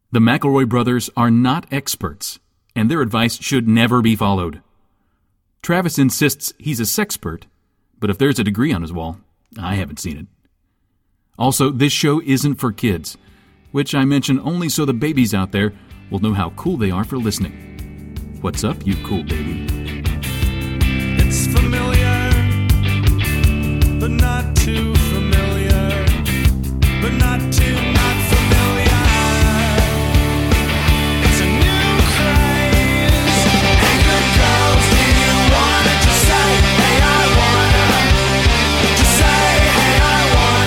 The McElroy brothers are not experts, and their advice should never be followed. Travis insists he's a sexpert, but if there's a degree on his wall, I haven't seen it. Also, this show isn't for kids, which I mention only so the babies out there will know how cool they are for listening. What's up, you cool baby? It's familiar, but not too familiar, but not too not familiar. It's a new craze. Hey, good girls, do you wanna just say, hey, I wanna? Just say, hey, I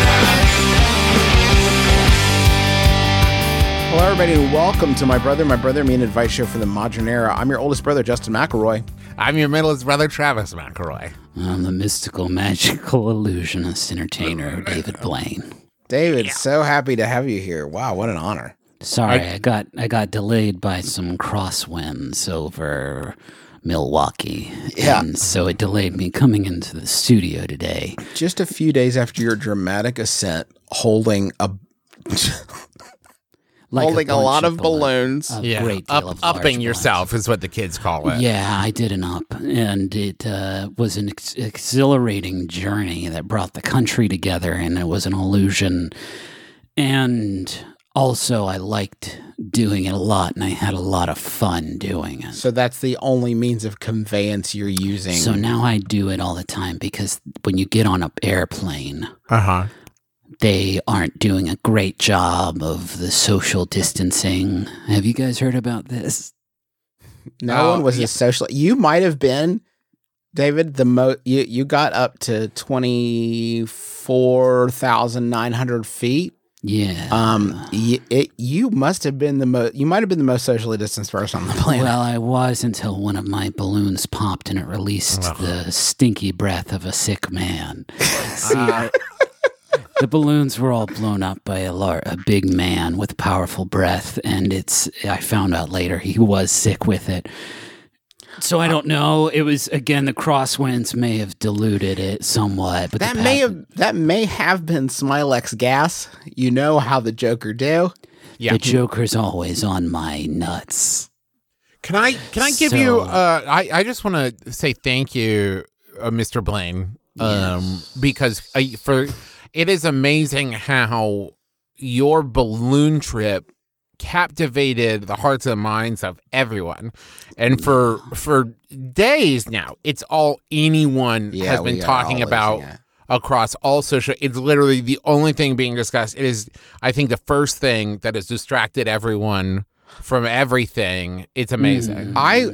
wanna. Hello, everybody, and welcome to My Brother, Me, an advice show for the modern era. I'm your oldest brother, Justin McElroy. I'm your middleest brother, Travis McElroy. I'm the mystical, magical, illusionist, entertainer, David Blaine. David, so happy to have you here. Wow, what an honor. Sorry, I got delayed by some crosswinds over Milwaukee. Yeah. And so it delayed me coming into the studio today. Just a few days after your dramatic ascent, holding a Like a lot of balloons. A great deal of large Upping balloons. yourself is what the kids call it. Yeah, I did an up, and it was an exhilarating journey that brought the country together, and it was an illusion. And also, I liked doing it a lot, and I had a lot of fun doing it. So that's the only means of conveyance you're using. So now I do it all the time, because when you get on an airplane, they aren't doing a great job of the social distancing. Have you guys heard about this? No one was as social. You might have been, David, you got up to 24,900 feet. Yeah. You must have been you might have been the most socially distanced person on the planet. Well, I was until one of my balloons popped and it released the stinky breath of a sick man. See, the balloons were all blown up by a big man with powerful breath, and I found out later he was sick with it. So I don't know. It was, again, the crosswinds may have diluted it somewhat, but that may have been Smilex gas. You know how the Joker do. Yeah. The Joker's always on my nuts. Can I give you? I just want to say thank you, Mr. Blaine, because it is amazing how your balloon trip captivated the hearts and minds of everyone. And for days now, it's all anyone has been talking about across all social. It's literally the only thing being discussed. It is, I think, the first thing that has distracted everyone from everything. It's amazing.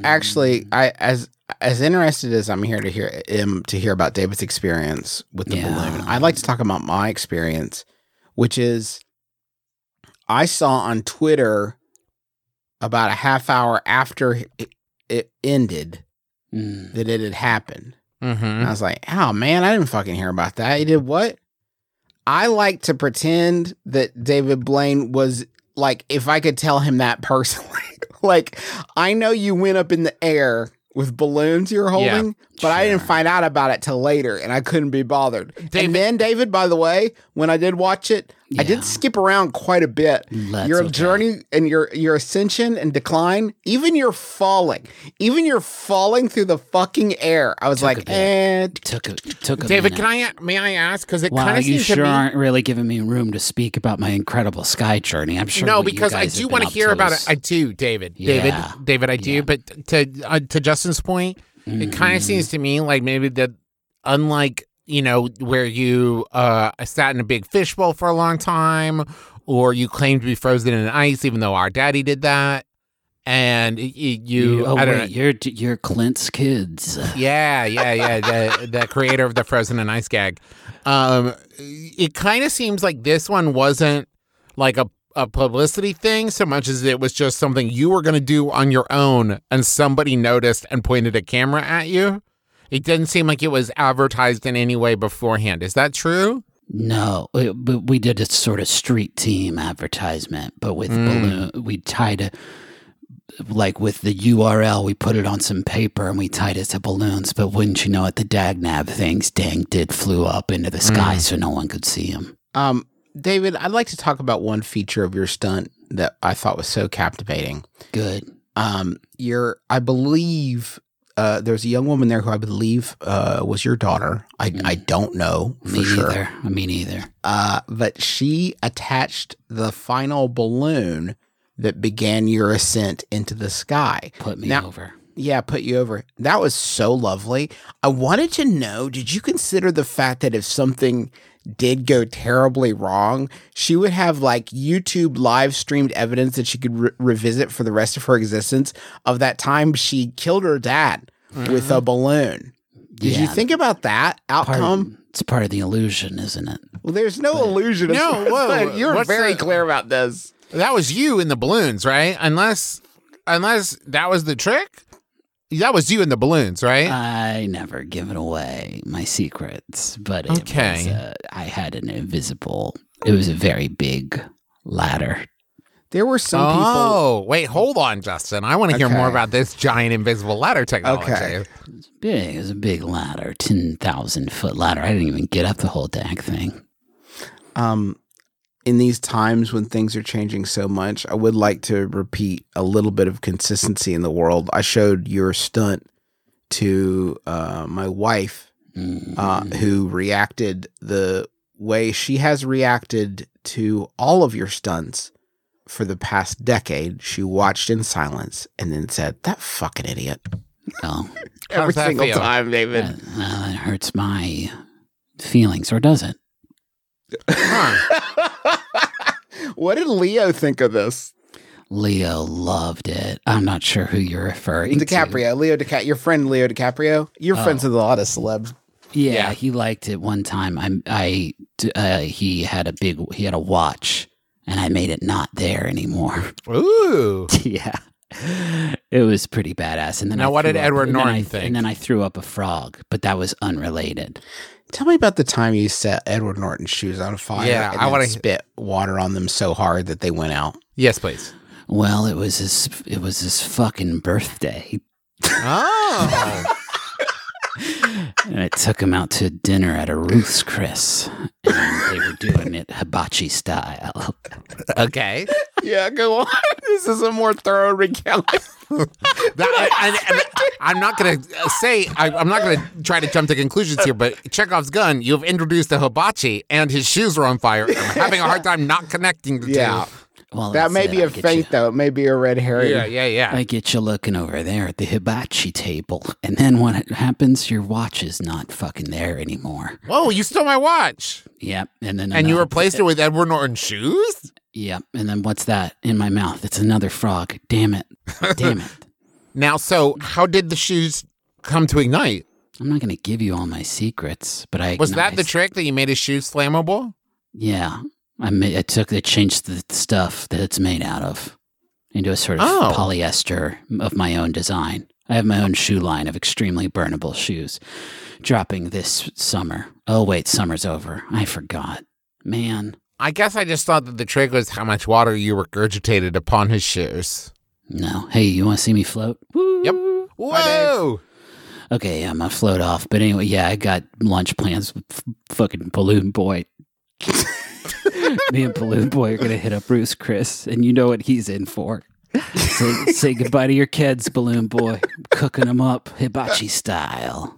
As interested as I'm here to hear about David's experience with the balloon, I'd like to talk about my experience, which is I saw on Twitter about a half hour after it ended that it had happened. Mm-hmm. And I was like, oh man, I didn't fucking hear about that. He did what? I like to pretend that David Blaine was like, if I could tell him that personally, like, I know you went up in the air with balloons you're holding, but I didn't find out about it till later, and I couldn't be bothered. And then, David, by the way, when I did watch it, I did skip around quite a bit. Your journey and your ascension and decline, even your falling through the fucking air. I was took like, took a David, minute. may I ask? Because it Wow, kind of you seems sure to me. aren't really giving me room to speak about my incredible sky journey. I'm sure. No, what you because I guys do have want been to hear up about is- it. I do, David. Yeah. David, I do. Yeah. But to Justin's point, it kind of seems to me like maybe that, unlike, where you sat in a big fishbowl for a long time, or you claimed to be frozen in ice, even though our daddy did that, and I don't know. You're Clint's kids. Yeah, the creator of the frozen in ice gag. It kind of seems like this one wasn't like a publicity thing so much as it was just something you were going to do on your own, and somebody noticed and pointed a camera at you. It didn't seem like it was advertised in any way beforehand. Is that true? No, but we did a sort of street team advertisement, but with balloon, we tied it, like with the URL, we put it on some paper and we tied it to balloons. But wouldn't you know it, the Dagnab things flew up into the sky so no one could see them. David, I'd like to talk about one feature of your stunt that I thought was so captivating. Good. I believe there's a young woman there who I believe was your daughter. I don't know for sure. Me neither. But she attached the final balloon that began your ascent into the sky. Put me over. Yeah, put you over. That was so lovely. I wanted to know, did you consider the fact that if something did go terribly wrong, she would have like YouTube live streamed evidence that she could revisit for the rest of her existence of that time she killed her dad with a balloon? Did you think about that outcome? It's part of the illusion, isn't it? Well, there's no illusion. No, whoa. You're very clear about this. That was you in the balloons, right? Unless that was the trick? That was you in the balloons, right? I never given away my secrets, but I had an invisible. It was a very big ladder. There were some people. Oh, wait, hold on, Justin. I want to hear more about this giant invisible ladder technology. Okay. It's big. It was a big ladder, 10,000-foot ladder. I didn't even get up the whole dang thing. In these times when things are changing so much, I would like to repeat a little bit of consistency in the world. I showed your stunt to my wife, who reacted the way she has reacted to all of your stunts for the past decade. She watched in silence and then said, "That fucking idiot." Oh, Every that single feel? time, David. it hurts my feelings, or does it? What did Leo think of this? Leo loved it. I'm not sure who you're referring to. DiCaprio, your friend Leo DiCaprio. You're friends with a lot of celebs. Yeah, he liked it one time. He had a watch, and I made it not there anymore. Ooh. Yeah, it was pretty badass. And then Now, what did Edward Norton think? And then I threw up a frog, but that was unrelated. Tell me about the time you set Edward Norton's shoes on fire. Yeah, and I then wanna- spit water on them so hard that they went out. Yes, please. Well, it was his fucking birthday, Oh. and I took him out to dinner at a Ruth's Chris, and they were doing it hibachi style. Okay. Yeah, go on. This is a more thorough recounting. I'm not going to say, I'm not going to try to jump to conclusions here, but Chekhov's gun, you've introduced the hibachi and his shoes were on fire. I'm having a hard time not connecting the Yeah. two. Well, That that's may it. be a feint, though. It may be a red herring. Yeah. I get you looking over there at the hibachi table, and then what happens? Your watch is not fucking there anymore. Whoa, you stole my watch. Yep, and then And you replaced it with Edward Norton shoes? Yep, and then what's that in my mouth? It's another frog. Damn it! Damn it! Now, so how did the shoes come to ignite? I'm not going to give you all my secrets, but I Was that the ignited- trick that you made his shoes flammable? Yeah, I changed the stuff that it's made out of into a sort of Oh. polyester of my own design. I have my own shoe line of extremely burnable shoes, dropping this summer. Oh wait, summer's over. I forgot, man. I guess I just thought that the trick was how much water you regurgitated upon his shoes. No, hey, you want to see me float? Woo. Yep. Whoa! Okay, I'm gonna float off. But anyway, yeah, I got lunch plans with fucking Balloon Boy. Me and Balloon Boy are gonna hit up Bruce Chris, and you know what he's in for. Say goodbye to your kids, Balloon Boy. Cooking them up hibachi style.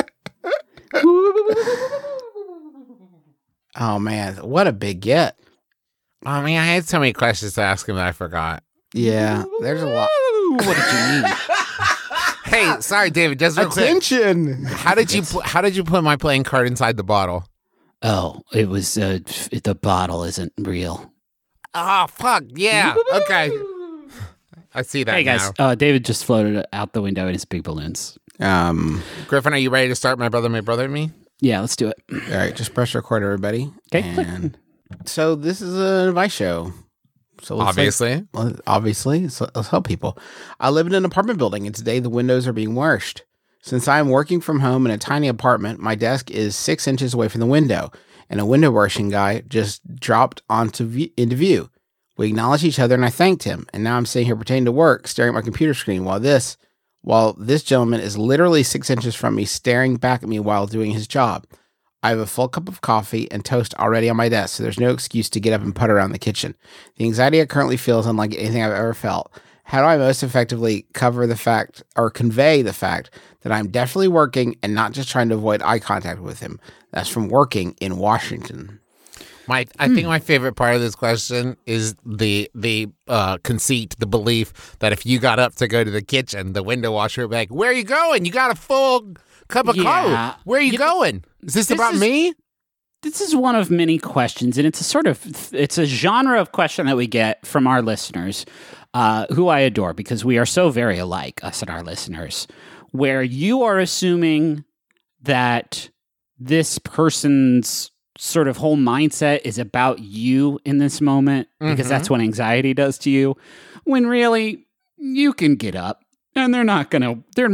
Oh, man. What a big get. I mean, I had so many questions to ask him that I forgot. Yeah, there's a lot. What did you need? Hey, sorry, David. Just real quick. Attention. How did you put my playing card inside the bottle? Oh, it was the bottle isn't real. Oh, fuck. Yeah. Okay. I see that Hey guys, now. David just floated out the window in his big balloons. Griffin, are you ready to start My Brother and Me? Yeah, let's do it. All right, just press record, everybody. Okay. And so this is an advice show. So Obviously. So let's help people. I live in an apartment building, and today the windows are being washed. Since I am working from home in a tiny apartment, my desk is 6 inches away from the window, and a window washing guy just dropped into view. We acknowledged each other, and I thanked him. And now I'm sitting here pretending to work, staring at my computer screen, while this gentleman is literally 6 inches from me, staring back at me while doing his job. I have a full cup of coffee and toast already on my desk, so there's no excuse to get up and putter around the kitchen. The anxiety I currently feel is unlike anything I've ever felt. How do I most effectively cover the fact or convey the fact that I'm definitely working and not just trying to avoid eye contact with him? That's from working in Washington. I think my favorite part of this question is the conceit, the belief that if you got up to go to the kitchen, the window washer would be like, "Where are you going? You got a full cup of Yeah. coffee. Where are you going? Is this about me?" This is one of many questions, and it's a genre of question that we get from our listeners, who I adore because we are so very alike, us and our listeners, where you are assuming that this person's sort of whole mindset is about you in this moment because that's what anxiety does to you, when really you can get up and they're not gonna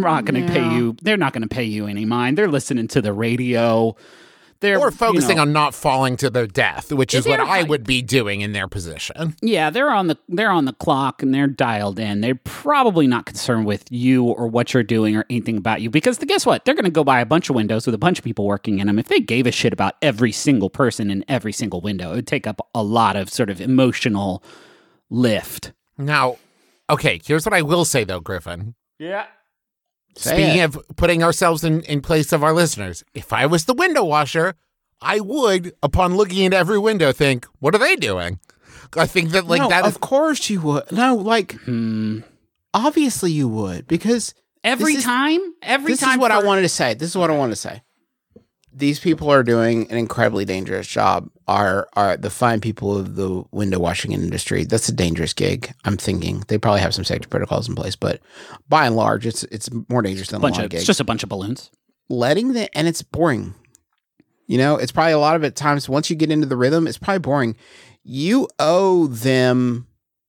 pay you any mind. They're listening to the radio. Or focusing on not falling to their death, which is what They're I would be doing in their position. Yeah, they're on the clock and they're dialed in. They're probably not concerned with you or what you're doing or anything about you because guess what? They're going to go by a bunch of windows with a bunch of people working in them. If they gave a shit about every single person in every single window, it would take up a lot of sort of emotional lift. Now, okay, here's what I will say though, Griffin. Yeah. Speaking of putting ourselves in place of our listeners, if I was the window washer, I would, upon looking at every window, think, what are they doing? I think that Of course you would. No, obviously you would because Every time. This is what I wanted to say. These people are doing an incredibly dangerous job. Are the fine people of the window washing industry? That's a dangerous gig. I'm thinking they probably have some safety protocols in place, but by and large, it's more dangerous than a lawn gig. It's just a bunch of balloons. And it's boring. You know, it's probably a lot of it times once you get into the rhythm, it's probably boring. You owe them.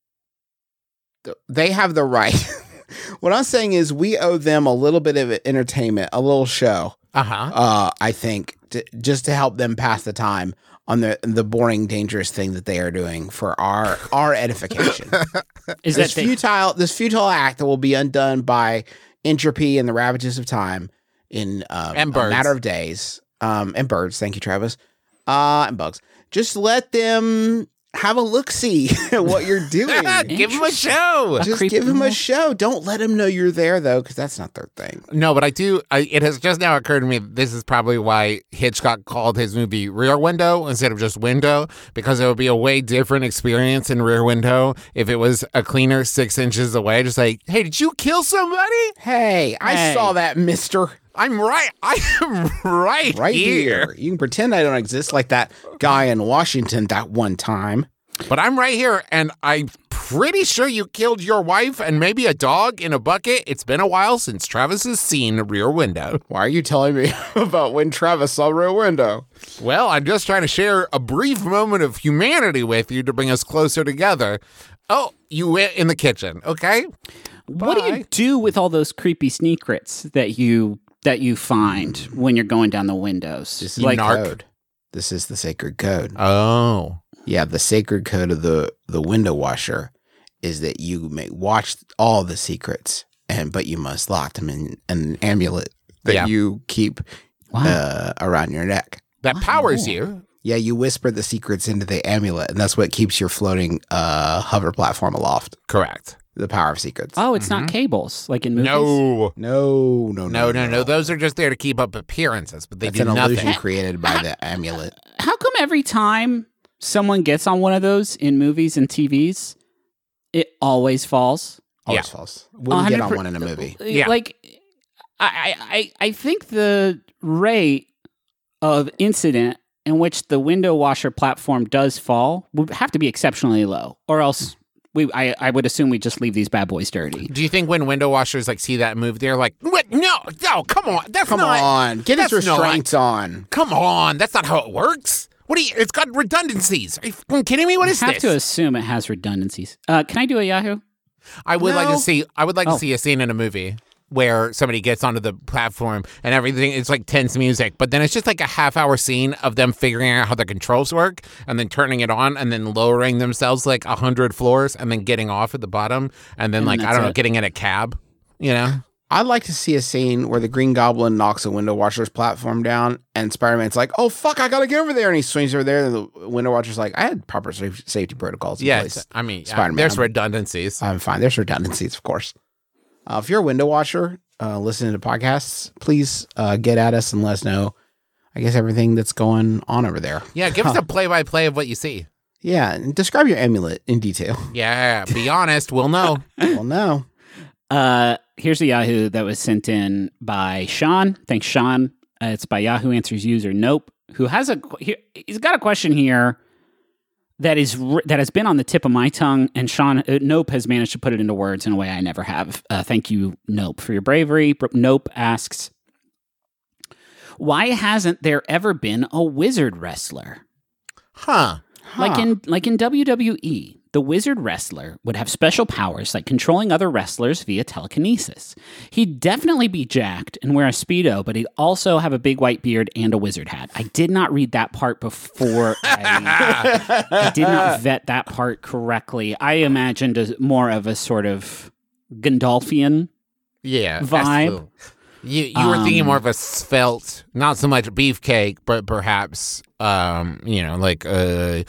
They have the right. What I'm saying is, we owe them a little bit of entertainment, a little show. I think just to help them pass the time on the boring, dangerous thing that they are doing for our edification. This futile act that will be undone by entropy and the ravages of time in a matter of days. And birds, thank you, Travis. And bugs. Just let them have a look-see at what you're doing. Give them a show. Just give them a show. Don't let them know you're there, though, because that's not their thing. No, but it has just now occurred to me that this is probably why Hitchcock called his movie Rear Window instead of just Window, because it would be a way different experience in Rear Window if it was a cleaner 6 inches away. Just like, hey, did you kill somebody? Hey, I saw that, mister. I'm right. I am right here. You can pretend I don't exist like that guy in Washington that one time. But I'm right here, and I'm pretty sure you killed your wife and maybe a dog in a bucket. It's been a while since Travis has seen Rear Window. Why are you telling me about when Travis saw Rear Window? Well, I'm just trying to share a brief moment of humanity with you to bring us closer together. Oh, you went in the kitchen, okay? What do you do with all those creepy secrets that you find when you're going down the windows? This is like code. This is the sacred code. Oh. Yeah, the sacred code of the window washer is that you may watch all the secrets, but you must lock them in an amulet that you keep around your neck. That powers you. Yeah, you whisper the secrets into the amulet, and that's what keeps your floating hover platform aloft. Correct. The power of secrets. Oh, it's not cables like in movies? No. Those are just there to keep up appearances, but they do nothing. It's an illusion created by the amulet. How come every time someone gets on one of those in movies and TVs, it always falls? Always falls. Wouldn't get on one in a movie. Yeah. Like, I think the rate of incident in which the window washer platform does fall would have to be exceptionally low, or else I would assume we just leave these bad boys dirty. Do you think when window washers see that move, they're like, "What? No, come on, come on, get his restraints on. Come on, that's not how it works. What do you? It's got redundancies. Are you kidding me? What is this?" I have to assume it has redundancies. Can I do a Yahoo? I would like to see. I would like to see a scene in a movie where somebody gets onto the platform and everything is like tense music, but then it's just like a half-hour scene of them figuring out how the controls work and then turning it on and then lowering themselves like 100 floors and then getting off at the bottom and then I don't know, getting in a cab, you know? I'd like to see a scene where the Green Goblin knocks a window washer's platform down, and Spider-Man's like, "Oh fuck, I gotta get over there," and he swings over there, and the window washer's like, "I had proper safety protocols in place." I mean, Spider-Man. there's redundancies. I'm fine. There's redundancies, of course. If you're a window washer listening to podcasts, please get at us and let us know, I guess, everything that's going on over there. Yeah, give us a play-by-play of what you see. Yeah, and describe your amulet in detail. Yeah, be honest, we'll know. Well, no. Here's a Yahoo that was sent in by Sean. Thanks, Sean. It's by Yahoo Answers user Nope, who has he's got a question here that has been on the tip of my tongue, and Sean Nope has managed to put it into words in a way I never have. Thank you, Nope, for your bravery. Nope asks, why hasn't there ever been a wizard wrestler? Huh. Like in WWE, the wizard wrestler would have special powers like controlling other wrestlers via telekinesis. He'd definitely be jacked and wear a Speedo, but he'd also have a big white beard and a wizard hat. I did not read that part before. I did not vet that part correctly. I imagined more of a sort of Gandalfian vibe. You were thinking more of a svelte, not so much beefcake, but perhaps like a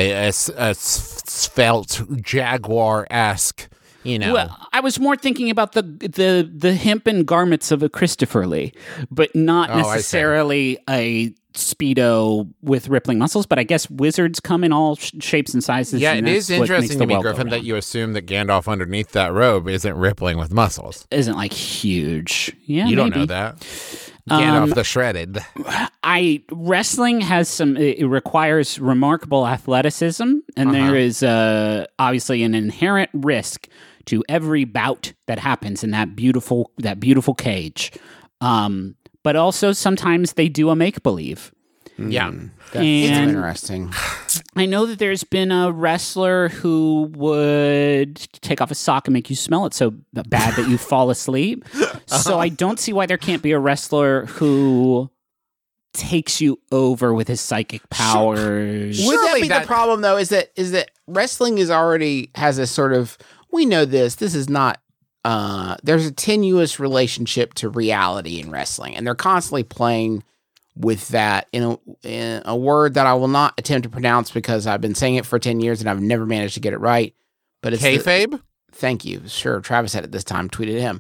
svelte jaguar-esque, Well, I was more thinking about the hempen garments of a Christopher Lee, but not necessarily a Speedo with rippling muscles. But I guess wizards come in all shapes and sizes. Yeah, and it is that's what makes interesting the to me, world go Griffin, that round. you assume that Gandalf underneath that robe isn't rippling with muscles. Isn't like huge. Yeah, You don't maybe. know that. Gandalf the Shredded. Wrestling has it requires remarkable athleticism, and there is obviously an inherent risk to every bout that happens in that beautiful cage. But also sometimes they do a make believe. Yeah. That's And- interesting. I know that there's been a wrestler who would take off a sock and make you smell it so bad that you fall asleep. So I don't see why there can't be a wrestler who takes you over with his psychic powers. Would that Surely be the problem, though? Is that wrestling has a sort of, we know this is not, there's a tenuous relationship to reality in wrestling, and they're constantly playing with that in a word that I will not attempt to pronounce because I've been saying it for 10 years and I've never managed to get it right. But it's Kayfabe? Thank you. Sure. Travis had it this time, tweeted him.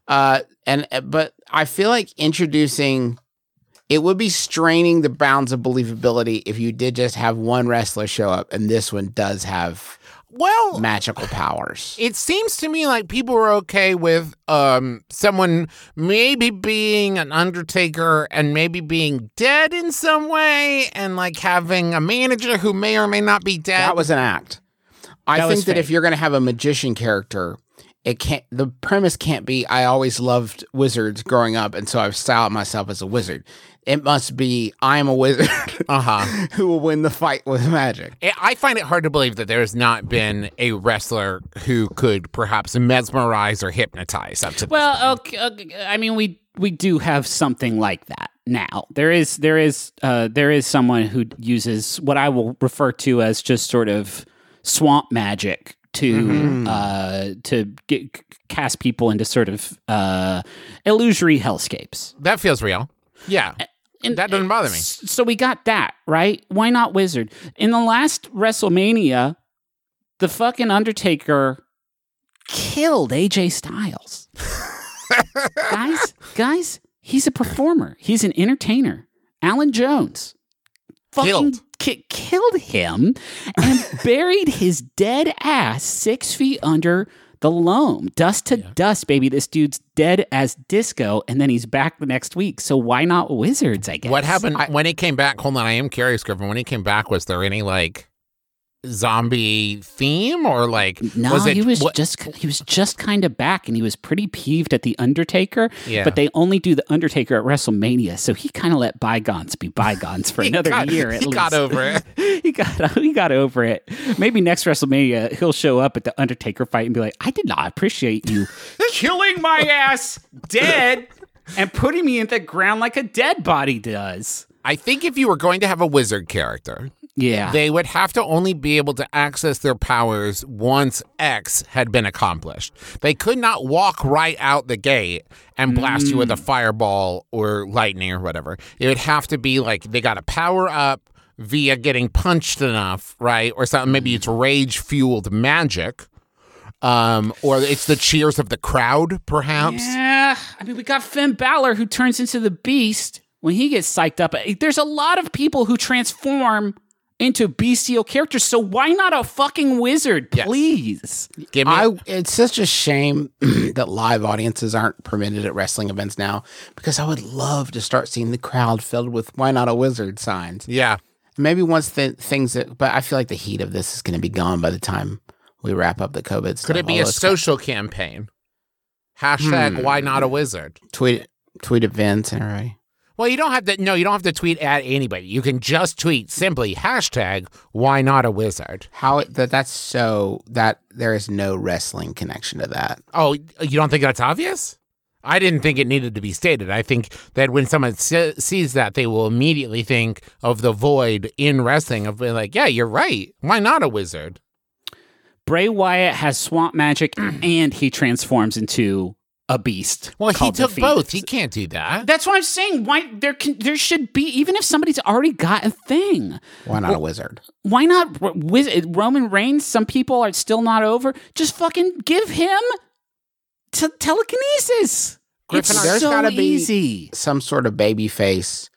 But I feel like it would be straining the bounds of believability if you did just have one wrestler show up and this one does have magical powers. It seems to me like people were okay with someone maybe being an Undertaker and maybe being dead in some way, and like having a manager who may or may not be dead. That was an act. I think that if you're going to have a magician character, the premise can't be, I always loved wizards growing up, and so I've styled myself as a wizard. It must be, I'm a wizard who will win the fight with magic. I find it hard to believe that there has not been a wrestler who could perhaps mesmerize or hypnotize up to this point. Okay, I mean, we do have something like that now. There is someone who uses what I will refer to as just sort of swamp magic to cast people into sort of illusory hellscapes. That feels real. Yeah. And that doesn't bother me. So we got that, right? Why not wizard? In the last WrestleMania, the fucking Undertaker killed AJ Styles. guys, he's a performer. He's an entertainer. Alan Jones fucking killed him and buried his dead ass 6 feet under the loam. Dust to dust, baby. This dude's dead as disco, and then he's back the next week. So why not wizards, I guess? What happened when he came back? Hold on, I am curious, Griffin. When he came back, was there any like zombie theme or like? No, he was just kind of back, and he was pretty peeved at the Undertaker. Yeah. But they only do the Undertaker at WrestleMania, so he kind of let bygones be bygones for another year. At least He got over it. he got over it. Maybe next WrestleMania he'll show up at the Undertaker fight and be like, "I did not appreciate you killing my ass dead and putting me in the ground like a dead body does." I think if you were going to have a wizard character, Yeah. They would have to only be able to access their powers once X had been accomplished. They could not walk right out the gate and blast you with a fireball or lightning or whatever. It would have to be like they got to power up via getting punched enough, right? Or something. Maybe it's rage-fueled magic. Or it's the cheers of the crowd, perhaps. Yeah. I mean, we got Finn Balor who turns into the Beast when he gets psyched up. There's a lot of people who transform into bestial characters, so why not a fucking wizard, please? Give me It's such a shame that live audiences aren't permitted at wrestling events now, because I would love to start seeing the crowd filled with "Why not a wizard" signs. Yeah. Maybe once the things that, but I feel like the heat of this is going to be gone by the time we wrap up the COVID stuff. Could it be a social campaign? Hashtag why not a wizard? Tweet at Vince and everybody. Well, you don't have to. No, you don't have to tweet at anybody. You can just tweet simply hashtag why not a wizard. That's so that there is no wrestling connection to that. Oh, you don't think that's obvious? I didn't think it needed to be stated. I think that when someone sees that, they will immediately think of the void in wrestling of being like, yeah, you're right. Why not a wizard? Bray Wyatt has swamp magic and he transforms into a beast. Well, he called the took Phoenix. both. He can't do that. That's what I'm saying. Why there should be, even if somebody's already got a thing. Why not a wizard? Why not Roman Reigns? Some people are still not over. Just fucking give him telekinesis. Griffin, it's there's so gotta be easy. some sort of baby face,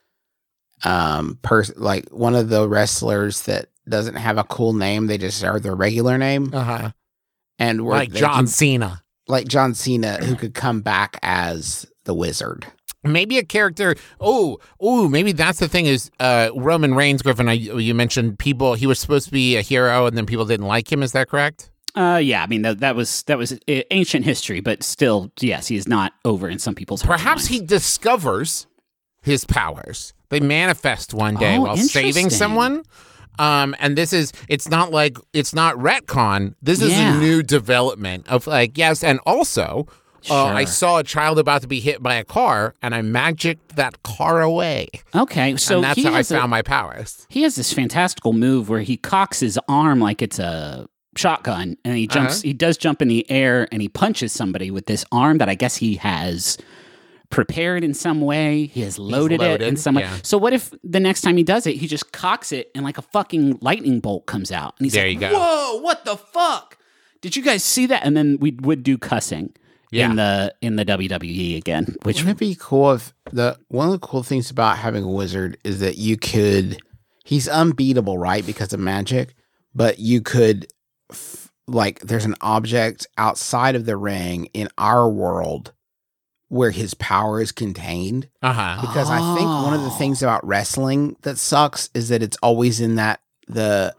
like one of the wrestlers that doesn't have a cool name. They just are their regular name. Uh-huh. And Like John Cena. Like John Cena, who could come back as the wizard. Maybe a character. Maybe that's the thing is Roman Reigns, Griffin, you mentioned people, he was supposed to be a hero and then people didn't like him. Is that correct? Yeah, I mean, that was ancient history, but still, yes, he is not over in some people's hearts and Perhaps he minds. discovers his powers. They manifest one day Oh, while saving interesting. someone. And it's not retcon. This is Yeah. a new development of like, yes. And also, I Sure. saw a child about to be hit by a car and I magicked that car away. Okay, so and that's he how I has found my powers. he has this fantastical move where he cocks his arm like it's a shotgun, and he jumps. He does jump in the air, and he punches somebody with this arm that I guess he has prepared in some way. He has loaded it in loaded, some way. yeah. So what if the next time he does it, he just cocks it and like a fucking lightning bolt comes out, and he's There like, you go. "Whoa, what the fuck? Did you guys see that?" And then we would do cussing in the WWE again, which Wouldn't it be cool if one of the cool things about having a wizard is that he's unbeatable, right? Because of magic, but you could, there's an object outside of the ring in our world where his power is contained. Uh-huh. Because I think one of the things about wrestling that sucks is that it's always in that the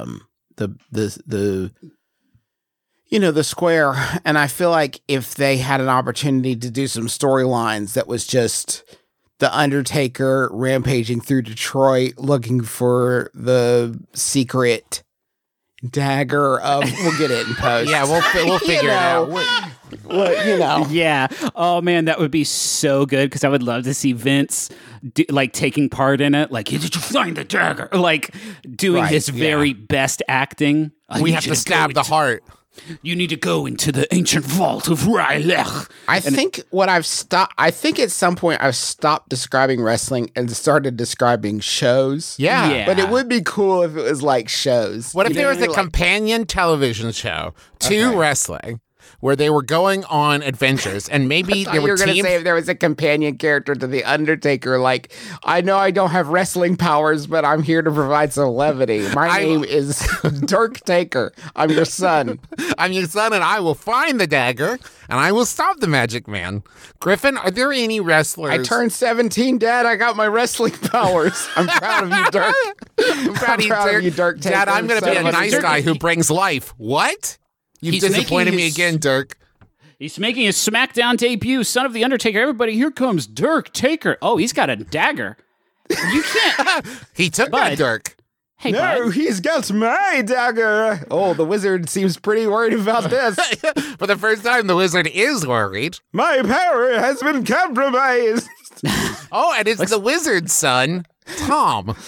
square. And I feel like if they had an opportunity to do some storylines that was just the Undertaker rampaging through Detroit looking for the secret dagger of, we'll get it in post. Yeah, we'll figure it out. Yeah. Oh man, that would be so good because I would love to see Vince taking part in it. Like, did you find the dagger? Like doing Right, his very best acting. We have to stab the heart. You need to go into the ancient vault of Rylech. I think at some point I've stopped describing wrestling and started describing shows. Yeah. But it would be cool if it was like shows. What if You know there was what I a mean? Like, companion television show to wrestling where they were going on adventures and maybe there you were were going to teams? say if there was a companion character to The Undertaker, like, I know I don't have wrestling powers, but I'm here to provide some levity. My name is Dirk Taker. I'm your son. I'm your son and I will find the dagger and I will stop the Magic Man. Griffin, are there any wrestlers? I turned 17, Dad. I got my wrestling powers. I'm proud of you, Dirk. I'm proud of you, Dirk Taker. Dad, I'm going to be a son of nice guy who brings life. What? You've He's disappointed making me his- again, Dirk. He's making his SmackDown debut, Son of the Undertaker. Everybody, here comes Dirk Taker. Oh, he's got a dagger. You can't. He took that, Bud. Dirk. Hey, No, bud. he's got my dagger. Oh, the wizard seems pretty worried about this. For the first time, the wizard is worried. My power has been compromised. Oh, and it's the wizard's son, Tom.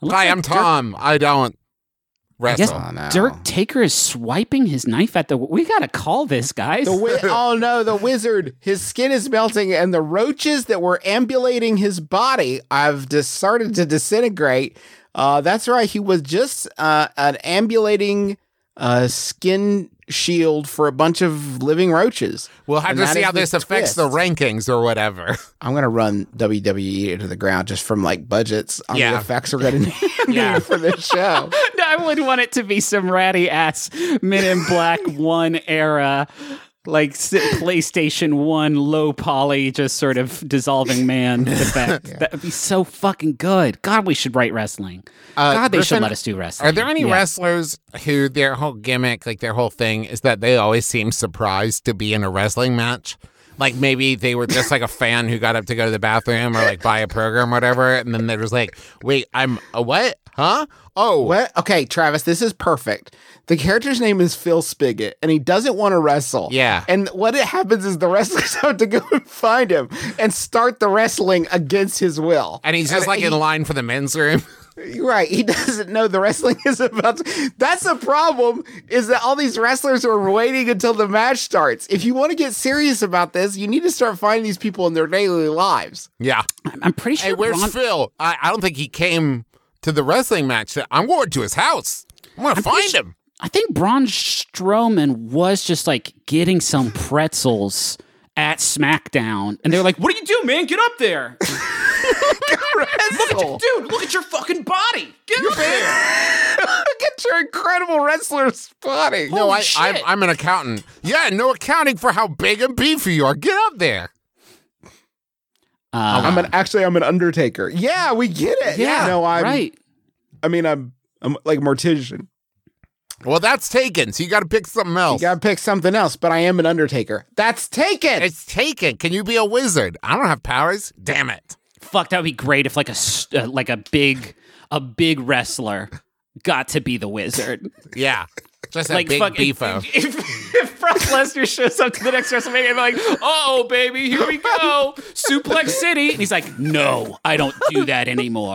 looks Hi, like I'm Tom. I don't I guess wrestle. Oh, no. Dirk Taker is swiping his knife at the. We gotta call this, guys. Oh no, the wizard, his skin is melting and the roaches that were ambulating his body have just started to disintegrate. That's right, he was just an ambulating skin shield for a bunch of living roaches. We'll have And to that see is how the this affects the twist. rankings or whatever. I'm gonna run WWE into the ground just from like budgets on Yeah. the effects we're gonna need Yeah. for this show. I would want it to be some ratty ass Men in Black 1 era, like PlayStation 1 low poly, just sort of dissolving man effect. That would be so fucking good. God, we should write wrestling. God, they should Griffin, let us do wrestling. Are there any Yeah. wrestlers who their whole gimmick, like their whole thing, is that they always seem surprised to be in a wrestling match? Like maybe they were just like a fan who got up to go to the bathroom or like buy a program or whatever, and then they're just like, wait, I'm a what? Huh? Oh, What? Okay, Travis, this is perfect. The character's name is Phil Spigot, and he doesn't want to wrestle. Yeah. And what happens is the wrestlers have to go and find him and start the wrestling against his will. And he's just like in line for the men's room. Right. He doesn't know the wrestling is about to. That's the problem, is that all these wrestlers are waiting until the match starts. If you want to get serious about this, you need to start finding these people in their daily lives. Yeah. I'm pretty sure. Hey, where's Braun- Phil? I don't think he came to the wrestling match. I'm going to his house. I'm going to find him. I think Braun Strowman was just like getting some pretzels at SmackDown, and they were like, "What do you do, man? Get up there, dude! Look at your fucking body. Get up there." Look at your incredible wrestler spotting. No, Holy shit. I'm an accountant. Yeah, no accounting for how big and beefy you are. Get up there. I'm an undertaker. Yeah, we get it. Yeah, No, I'm right. I mean, I'm like a mortician. Well, that's taken, so you got to pick something You else. gotta pick something else, but I am an undertaker. That's taken. It's taken. Can you be a wizard? I don't have powers. Damn it. Fuck, that would be great if like a big wrestler got to be the wizard. Yeah. Just a Like big fuck, beefo. if Brock Lesnar shows up to the next WrestleMania and they're like, "Oh baby, here we go, Suplex City," and he's like, "No, I don't do that anymore."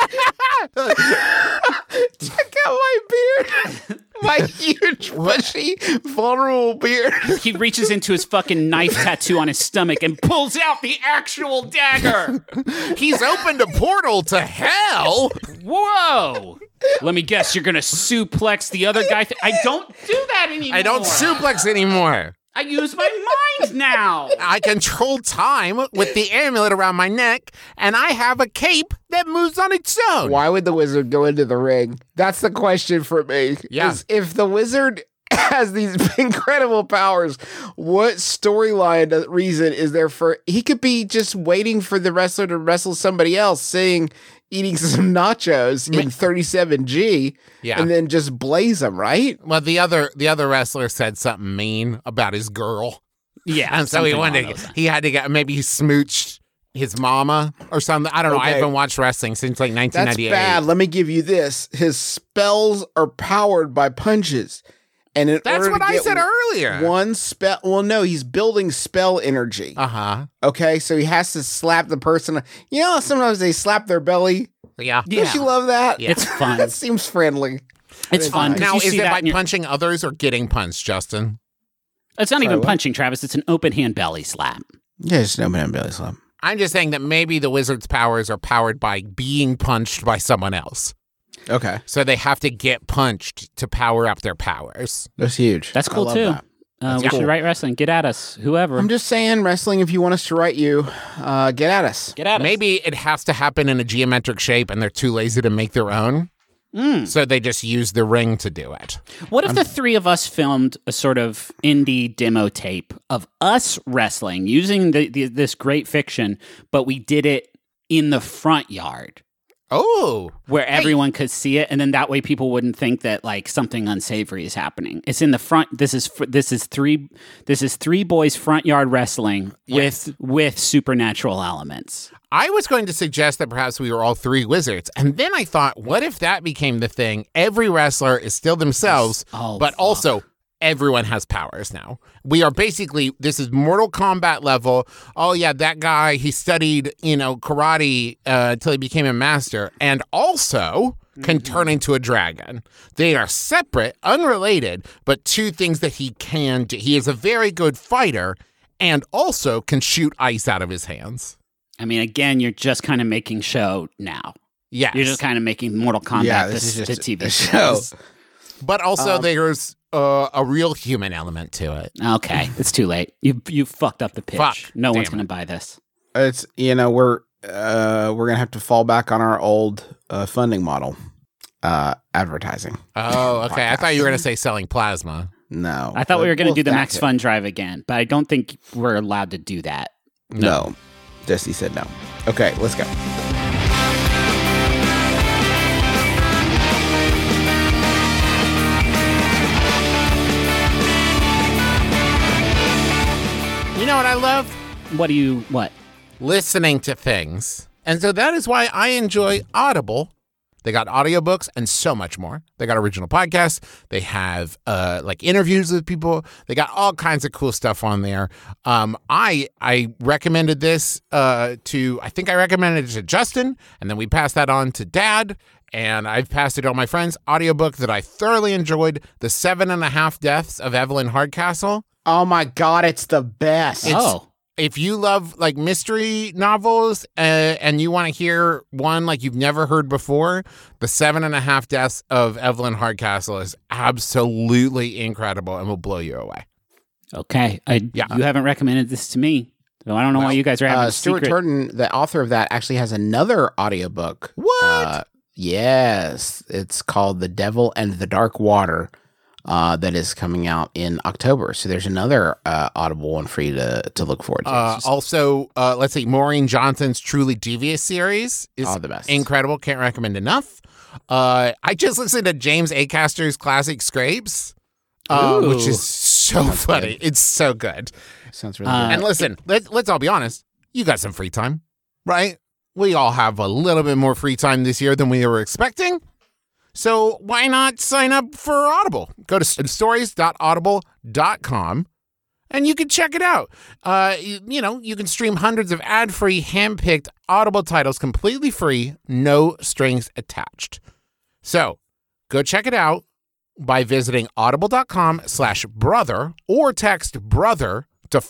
Check out my beard. My huge, bushy, vulnerable beard. He reaches into his fucking knife tattoo on his stomach and pulls out the actual dagger. He's opened a portal to hell. Whoa! Let me guess, you're gonna suplex the other guy. I don't do that anymore. I don't suplex anymore. I use my mind now. I control time with the amulet around my neck, and I have a cape that moves on its own. Why would the wizard go into the ring? That's the question for me. Yeah. Is if the wizard has these incredible powers, what storyline reason is there for? He could be just waiting for the wrestler to wrestle somebody else, eating some nachos in 37G, Yeah. and then just blaze them, right? Well, the other wrestler said something mean about his girl, Yeah, and so he something wanted along those he had to get maybe he smooched his mama or something. I don't know. I Okay. haven't watched wrestling since like That's 1998. bad. Let me give you this. His spells are powered by punches. And in That's order what to I get said earlier. one spell, well, no, he's building spell energy. Uh-huh. Okay, so he has to slap the person. You know, how sometimes they slap their belly. Yeah. Yeah. Don't you love that? Yeah. It's fun. That seems friendly. It's fun. 'cause Now, you is see it that by in your- punching others or getting punched, Justin? It's not even what? punching, Travis. It's an open hand belly slap. Yeah, just no man belly slap. I'm just saying that maybe the wizard's powers are powered by being punched by someone else. Okay, So they have to get punched to power up their powers. that's huge. That's I cool love too. that. We cool. should write wrestling. Get at us, whoever. I'm just saying, wrestling. If you want us to write you, get at us. Get at us. Maybe it has to happen in a geometric shape and they're too lazy to make their own. So they just use the ring to do it. What if the three of us filmed a sort of indie demo tape of us wrestling using this great fiction, but we did it in the front yard Oh, where everyone could see it, and then that way people wouldn't think that like something unsavory is happening. It's in the front. This is three boys front yard wrestling with supernatural elements. I was going to suggest that perhaps we were all three wizards. And then I thought, what if that became the thing? Every wrestler is still themselves, Oh, but fuck. also everyone has powers now. We are basically, this is Mortal Kombat level. Oh yeah, that guy, he studied, karate until he became a master, and also can turn into a dragon. They are separate, unrelated, but two things that he can do. He is a very good fighter and also can shoot ice out of his hands. I mean, again, you're just kind of making show now. Yes. You're just kind of making Mortal Kombat this is the just TV a show. series. But also there's a real human element to it. Okay, it's too late. You fucked up the pitch. Fuck. No one's Damn going to buy this. It's we're gonna have to fall back on our old funding model, advertising. Oh, okay. I Podcast. thought you were going to say selling plasma. No, I thought we were going to We'll do the stack Max it. Fun Drive again, but I don't think we're allowed to do that. No. Jesse said no. Okay, let's go. You know what I love? What? Listening to things. And so that is why I enjoy Audible. They got audiobooks and so much more. They got original podcasts. They have interviews with people. They got all kinds of cool stuff on there. I recommended this I recommended it to Justin, and then we passed that on to Dad, and I've passed it on my friends. Audiobook that I thoroughly enjoyed, The 7.5 Deaths of Evelyn Hardcastle. Oh my God, it's the best. If you love mystery novels and you want to hear one like you've never heard before, The 7.5 Deaths of Evelyn Hardcastle is absolutely incredible and will blow you away. Okay. You haven't recommended this to me, so I don't know why you guys are having a Stuart secret. Turton, the author of that, actually has another audiobook. What? Yes, it's called The Devil and the Dark Water. That is coming out in October. So there's another Audible one for you to look forward to. Also, let's see, Maureen Johnson's Truly Devious series is the best. incredible. Can't recommend enough. I just listened to James Acaster's Classic Scrapes, which is so funny. good. It's so good. Sounds really good. And listen, let's all be honest. You got some free time, right? We all have a little bit more free time this year than we were expecting. So why not sign up for Audible? Go to stories.audible.com and you can check it out. You can stream hundreds of ad-free, hand-picked Audible titles completely free, no strings attached. So go check it out by visiting audible.com/brother or text brother to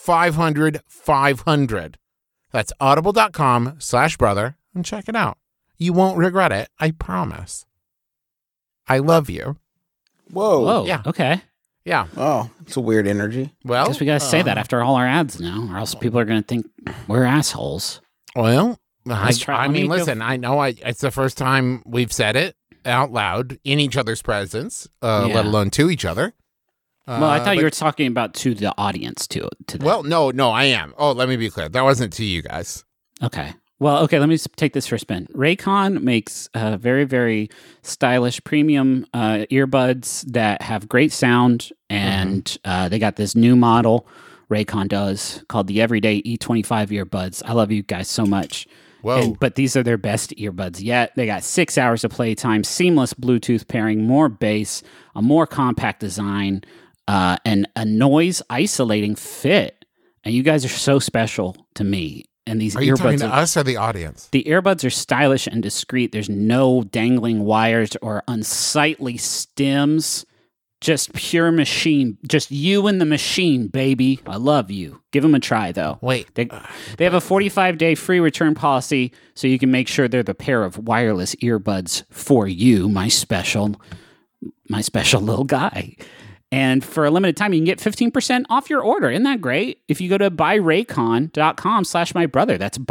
500-500. That's audible.com/brother and check it out. You won't regret it, I promise. I love you. Whoa. Yeah. Okay. Yeah. Oh, it's a weird energy. Well, I guess we got to say that after all our ads now, or else people are going to think we're assholes. Well, Let's try- I let me mean, go- listen, I know it's the first time we've said it out loud in each other's presence, let alone to each other. Well, I thought you but- were talking about to the audience, to them. Well, no, I am. Oh, let me be clear. That wasn't to you guys. Okay. Well, okay, let me just take this for a spin. Raycon makes very, very stylish premium earbuds that have great sound, and they got this new model, Raycon does, called the Everyday E25 earbuds. I love you guys so much. Whoa. But these are their best earbuds yet. They got 6 hours of playtime, seamless Bluetooth pairing, more bass, a more compact design, and a noise isolating fit. And you guys are so special to me. And these Are you talking earbuds to us or the audience? the earbuds are stylish and discreet. There's no dangling wires or unsightly stems. Just pure machine. Just you and the machine, baby. I love you. Give them a try, though. Wait. They have a 45-day free return policy, so you can make sure they're the pair of wireless earbuds for you, my special little guy. And for a limited time, you can get 15% off your order. Isn't that great? If you go to buyraycon.com/mybrother, that's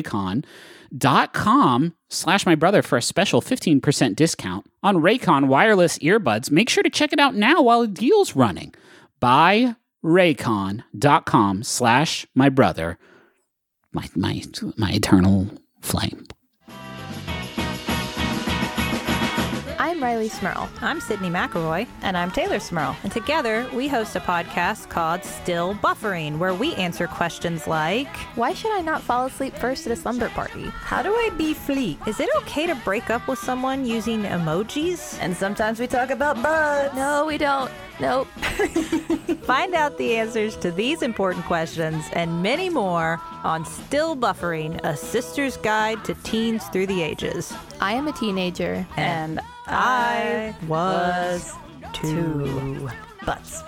buyraycon.com/mybrother for a special 15% discount on Raycon wireless earbuds. Make sure to check it out now while the deal's running. Buyraycon.com/mybrother, my eternal flame. I'm Riley Smurl. I'm Sydney McElroy. And I'm Taylor Smurl. And together, we host a podcast called Still Buffering, where we answer questions like, Why should I not fall asleep first at a slumber party? how do I be fleet? Is it okay to break up with someone using emojis? And sometimes we talk about butts. No, we don't. Nope. Find out the answers to these important questions and many more on Still Buffering, a sister's guide to teens through the ages. I am a teenager. And I was too. Butts.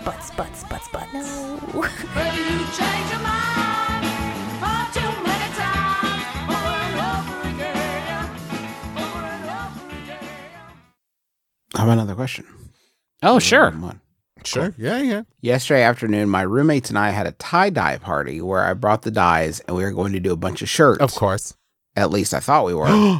No. But you change your mind far too many times over and over again. Over and over again. How about another question? Oh, sure. One. Sure. Yeah. Yesterday afternoon, my roommates and I had a tie-dye party where I brought the dyes and we were going to do a bunch of shirts. Of course. At least I thought we were.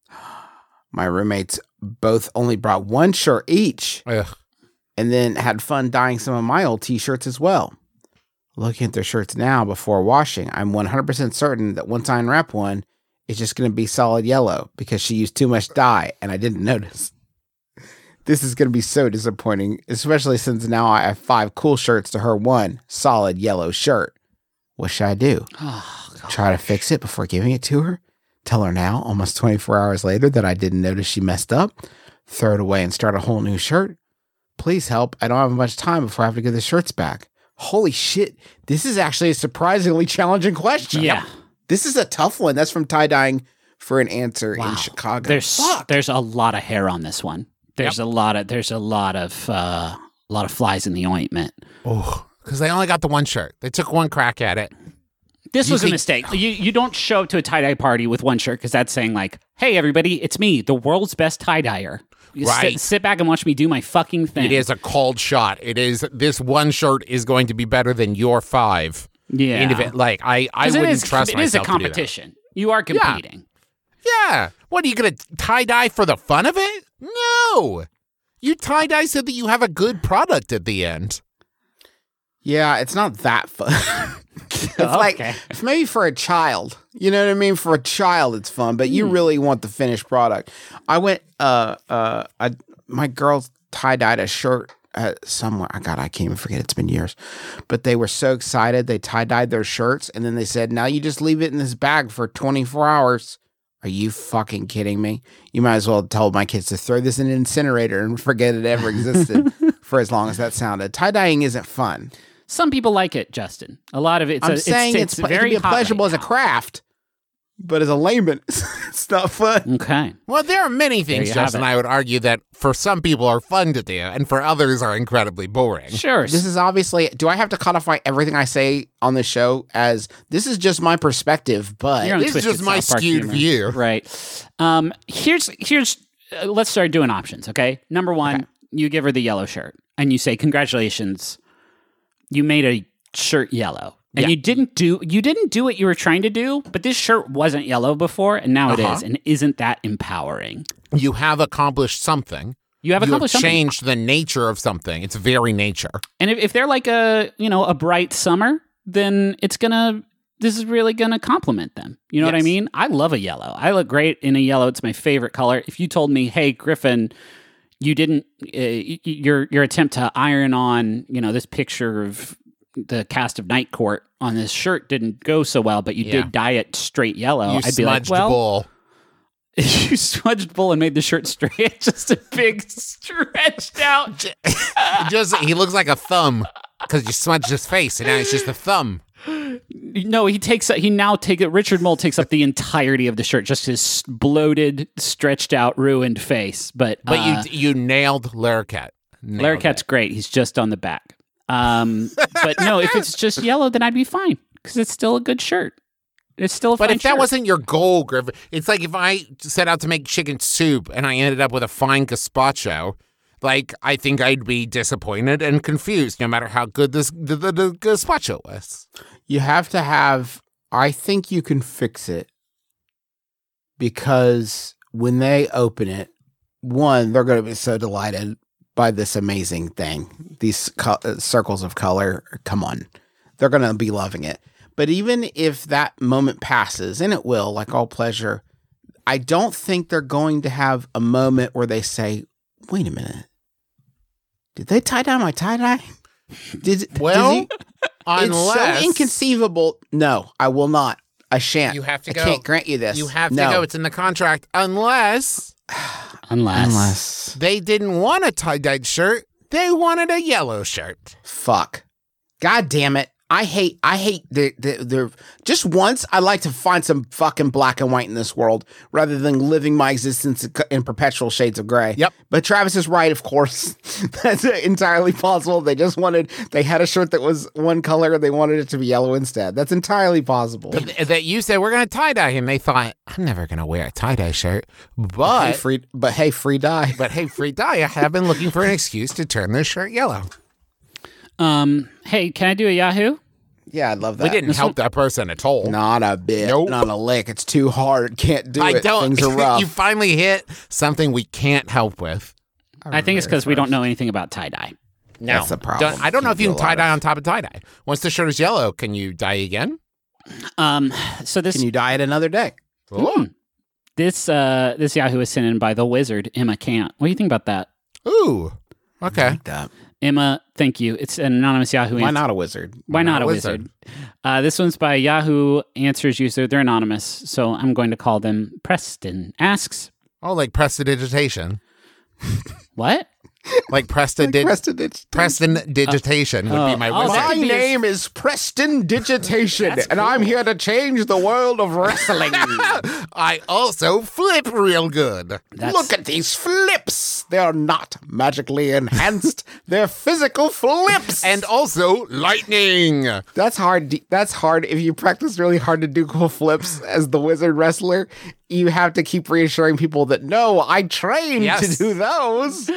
My roommates both only brought one shirt each Ugh. and then had fun dyeing some of my old t-shirts as well. Looking at their shirts now before washing, I'm 100% certain that once I unwrap one, it's just going to be solid yellow because she used too much dye and I didn't notice. This is going to be so disappointing, especially since now I have 5 cool shirts to her 1 solid yellow shirt. What should I do? Try to fix it before giving it to her? Tell her now, almost 24 hours later, that I didn't notice she messed up? Throw it away and start a whole new shirt? Please help. I don't have much time before I have to give the shirts back. Holy shit. This is actually a surprisingly challenging question. Yeah. This is a tough one. That's from Tie Dyeing for an Answer in Chicago. There's a lot of hair on this one. There's a lot of flies in the ointment. Oh, because they only got the one shirt. They took one crack at it. This was a mistake. You don't show up to a tie-dye party with one shirt because that's saying like, hey, everybody, it's me, the world's best tie-dyer. You Right. sit back and watch me do my fucking thing. It is a cold shot. It is. This one shirt is going to be better than your 5. Yeah. I 'Cause wouldn't trust it is a myself to do that. competition. You are competing. Yeah. What, are you going to tie-dye for the fun of it? No. You tie-dye so that you have a good product at the end. Yeah, it's not that fun. It's like, it's maybe for a child. You know what I mean? For a child, it's fun, but you really want the finished product. I went, my girls tie-dyed a shirt somewhere. God, I can't even forget. It's been years. But they were so excited. They tie-dyed their shirts, and then they said, now you just leave it in this bag for 24 hours. Are you fucking kidding me? You might as well tell my kids to throw this in an incinerator and forget it ever existed for as long as that sounded. Tie-dyeing isn't fun. Some people like it, Justin. A lot of it. I'm saying it's very it can be pleasurable as a craft, but as a layman, it's not fun. Okay. Well, there are many There things, you have Justin, it. I would argue that for some people are fun to do, and for others are incredibly boring. Sure. This is obviously, do I have to codify everything I say on the show as this is just my perspective, but You're on This is Twisted just my South Park skewed humor. view. Right. Here's let's start doing options, okay? Number 1, you give her the yellow shirt and you say, congratulations, you made a shirt yellow. And Yeah. you didn't do what you were trying to do, but this shirt wasn't yellow before, and now it is. And isn't that empowering? You have accomplished something. You have accomplished something. changed the nature of something. It's very nature. And if they're like a bright summer, then this is really gonna compliment them. You know what I Yes. mean? I love a yellow. I look great in a yellow. It's my favorite color. If you told me, hey, Griffin, you didn't your attempt to iron on this picture of the cast of Night Court on this shirt didn't go so well, but you Yeah. did dye it straight yellow, You I'd be like, smudged well, bull. you smudged bull and made the shirt straight. Just a big stretched out. He looks like a thumb because you smudged his face, and now it's just a thumb. No, Richard Mole takes up the entirety of the shirt, just his bloated, stretched out, ruined face. But you nailed Larroquette. Larroquette's great. He's just on the back. But no, if it's just yellow, then I'd be fine because it's still a good shirt. It's still a But fine if that shirt. wasn't your goal, Griffin, it's like if I set out to make chicken soup and I ended up with a fine gazpacho, like I think I'd be disappointed and confused no matter how good the gazpacho was. you have to have, I think you can fix it because when they open it, one, they're going to be so delighted by this amazing thing. These circles of color, come on. They're going to be loving it. But even if that moment passes, and it will, like all pleasure, I don't think they're going to have a moment where they say, Wait a minute. Did they tie dye my tie dye? Well, it's unless so inconceivable. No, I will not. I shan't. you have to I go. can't grant you this. You have No. to go. It's in the contract. Unless Unless. they didn't want a tie-dyed shirt. They wanted a yellow shirt. Fuck. God damn it. I hate the just once I'd like to find some fucking black and white in this world rather than living my existence in perpetual shades of gray. Yep. But Travis is right, of course. That's entirely possible. They had a shirt that was one color and they wanted it to be yellow instead. That's entirely possible. That you said we're going to tie-dye him. They thought, I'm never going to wear a tie-dye shirt. Hey, But free dye. But hey, free dye, I have been looking for an excuse to turn this shirt yellow. Hey, can I do a Yahoo? Yeah, I'd love that. We didn't help that person at all. Not a bit. Nope. Not a lick. It's too hard. Can't do it. Things are rough. You finally hit something we can't help with. I think it's because we don't know anything about tie-dye. No. That's the problem. I don't know if you can Can't do a lot tie-dye of- on top of tie-dye. Once the shirt is yellow, can you dye again? So this Can you dye it another day? this Yahoo is sent in by the wizard, Emma Cant. What do you think about that? Ooh. Okay. Like that. Emma, thank you. It's an anonymous Yahoo. Why not a wizard? Why not a wizard? This one's by Yahoo Answers user. They're anonymous, so I'm going to call them Preston. Asks, Oh, like prestidigitation. what? Like prestidigitation would be my Oh, wizard. that My could be a- name is Preston Digitation, and I'm here to change the world of wrestling. I also flip real good. Look at these flips. They are not magically enhanced. They're physical flips. And also lightning. that's hard. That's hard. If you practice really hard to do cool flips as the wizard wrestler, you have to keep reassuring people that, no, I trained Yes. to do those.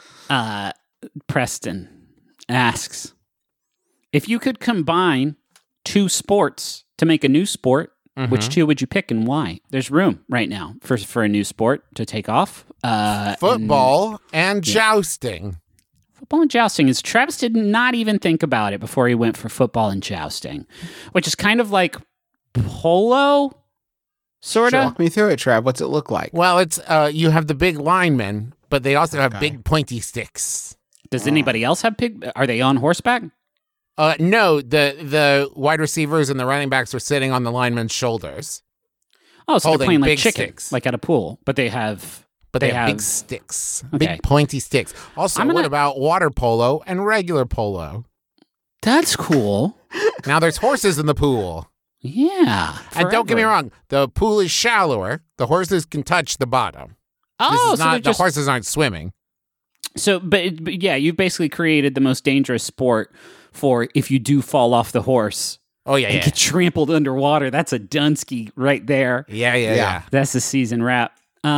Preston asks, if you could combine two sports to make a new sport, which two would you pick and why? There's room right now for a new sport to take off. Football and jousting. Football and jousting is Travis did not even think about it before he went for football and jousting, which is kind of like polo, sort of. Walk me through it, Trav. What's it look like? Well, it's you have the big linemen, but they also have big pointy sticks. Does anybody else have pig? Are they on horseback? No, the wide receivers and the running backs are sitting on the linemen's shoulders, Oh, so Holding they're playing like big chicken, sticks. like at a pool, but they have. but they have big sticks, Okay. big pointy sticks. Also, I'm what gonna- about water polo and regular polo? That's cool. Now there's horses in the pool. Yeah. And don't get me forever. wrong, the pool is shallower. The horses can touch the bottom. Oh, This is so not, they're just the horses aren't swimming. so. But yeah, you've basically created the most dangerous sport for if you do fall off the horse Oh yeah, and yeah, get trampled underwater. That's a Dunsky right there. yeah. That's the season wrap.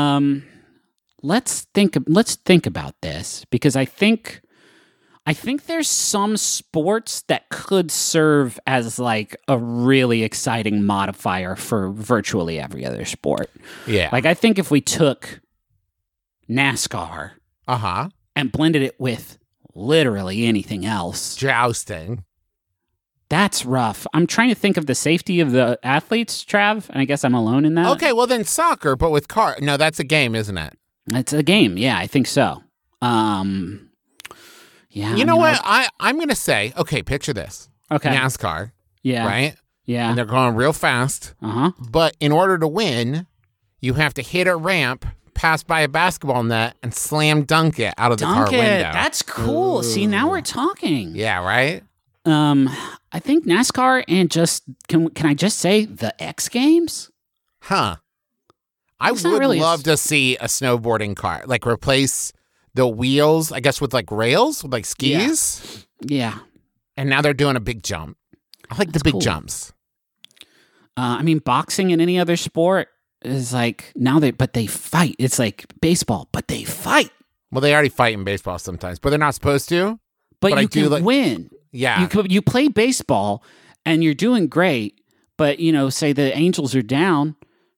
Let's think about this because I think there's some sports that could serve as like a really exciting modifier for virtually every other sport. Yeah. Like I think if we took NASCAR Uh-huh. and blended it with literally anything else, Jousting. that's rough. I'm trying to think of the safety of the athletes, Trav, and I guess I'm alone in that. Okay, well then soccer, but with car. No, that's a game, isn't it? It's a game. Yeah, I think so. Yeah. You know what? I'm going to say, okay, picture this. Okay. NASCAR, Yeah. right? Yeah. And they're going real fast. Uh-huh. But in order to win, you have to hit a ramp, pass by a basketball net, and slam dunk it out of the car Dunk it. window. That's cool. See, now we're talking. Yeah, right? I think NASCAR and just can I just say the X Games? Huh. I It's not would really love to see a snowboarding car. Like replace the wheels, I guess, with like rails, with like skis. Yeah. And now they're doing a big jump. I like the big cool. jumps. I mean, boxing and any other sport is like but they fight. It's like baseball, but they fight. Well, they already fight in baseball sometimes, but they're not supposed to. But I you do can like- win. Yeah. You play baseball and you're doing great, but say the Angels are down,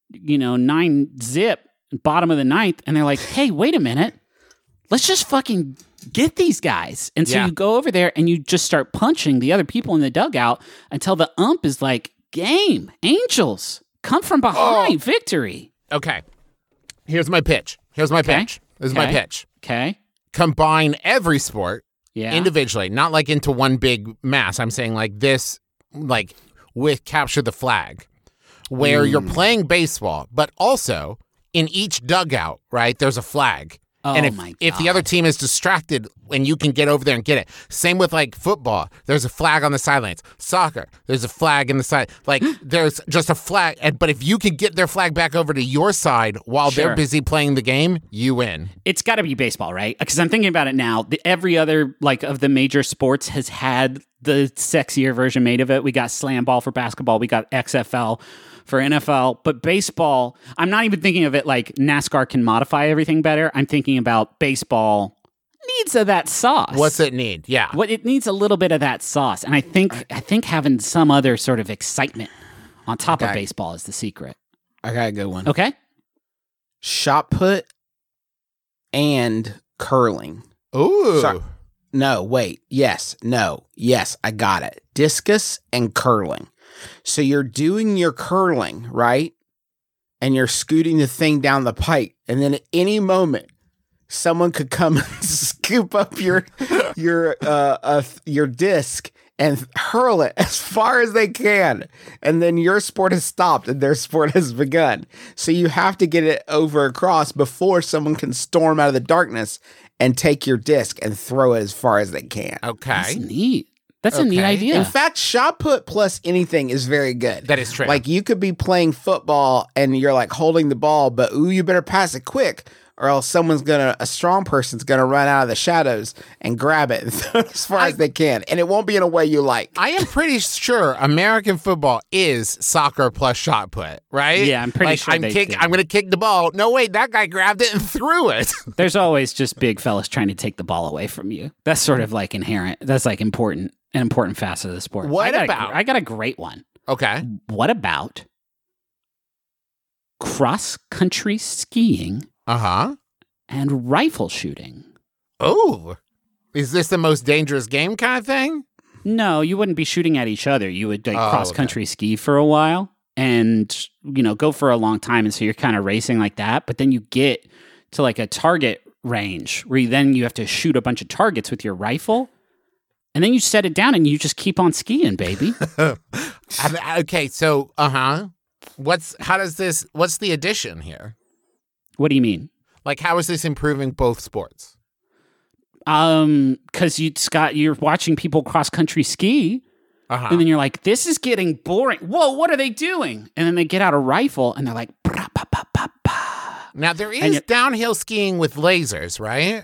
9-0, bottom of the ninth, and they're like, "Hey, wait a minute, let's just fucking get these guys." And so Yeah. you go over there and you just start punching the other people in the dugout until the ump is like, "Game, Angels, come from behind, victory." Okay. Here's my pitch. This is my Okay. pitch. This is my Okay. pitch. Okay. combine every sport Yeah. individually, not like into one big mass. I'm saying like this, like with capture the flag, where you're playing baseball, but also in each dugout, right? There's a flag. Oh, and my if the God. other team is distracted and you can get over there and get it. Same with like football. There's a flag on the sidelines. Soccer, there's a flag in the side. Like there's just a flag. But if you can get their flag back over to your side while Sure. they're busy playing the game, you win. It's got to be baseball, right? Because I'm thinking about it now. Every other like of the major sports has had the sexier version made of it. We got slam ball for basketball. We got XFL for NFL. But baseball, I'm not even thinking of it like NASCAR can modify everything better. I'm thinking about baseball needs of that sauce. What's it need? Yeah. What it needs a little bit of that sauce, and I think having some other sort of excitement on top of Okay. baseball is the secret. I got a good one. Okay. Shot put and curling. Ooh. Sorry. No, wait. Yes. No. Yes, I got it. Discus and curling. So you're doing your curling, right? And you're scooting the thing down the pipe. And then at any moment, someone could come and scoop up your disc and hurl it as far as they can. And then your sport has stopped and their sport has begun. So you have to get it over across before someone can storm out of the darkness and take your disc and throw it as far as they can. That's Okay. neat. That's a neat Okay. idea. In fact, shot put plus anything is very good. That is true. Like you could be playing football and you're like holding the ball, but ooh, you better pass it quick or else a strong person's gonna run out of the shadows and grab it and throw it as far as they can. And it won't be in a way you like. I am pretty sure American football is soccer plus shot put, right? Yeah, I'm pretty sure I'm they do. I'm going to kick the ball. No, wait, that guy grabbed it and threw it. There's always just big fellas trying to take the ball away from you. That's sort of like inherent. That's like an important facet of the sport. What I about- got a great one. Okay. What about cross country skiing Uh-huh. and rifle shooting? Oh, is this the most dangerous game kind of thing? No, you wouldn't be shooting at each other. You would like Oh, cross country ski for a while and go for a long time, and so you're kind of racing like that. But then you get to like a target range where you have to shoot a bunch of targets with your rifle, and then you set it down and you just keep on skiing, baby. Okay, so, what's the addition here? What do you mean? Like, how is this improving both sports? Because you're watching people cross country ski, and then you're like, this is getting boring. Whoa, what are they doing? And then they get out a rifle and they're like, "Pra, pa, pa, pa, pa." Now, there And is you- downhill skiing with lasers, right?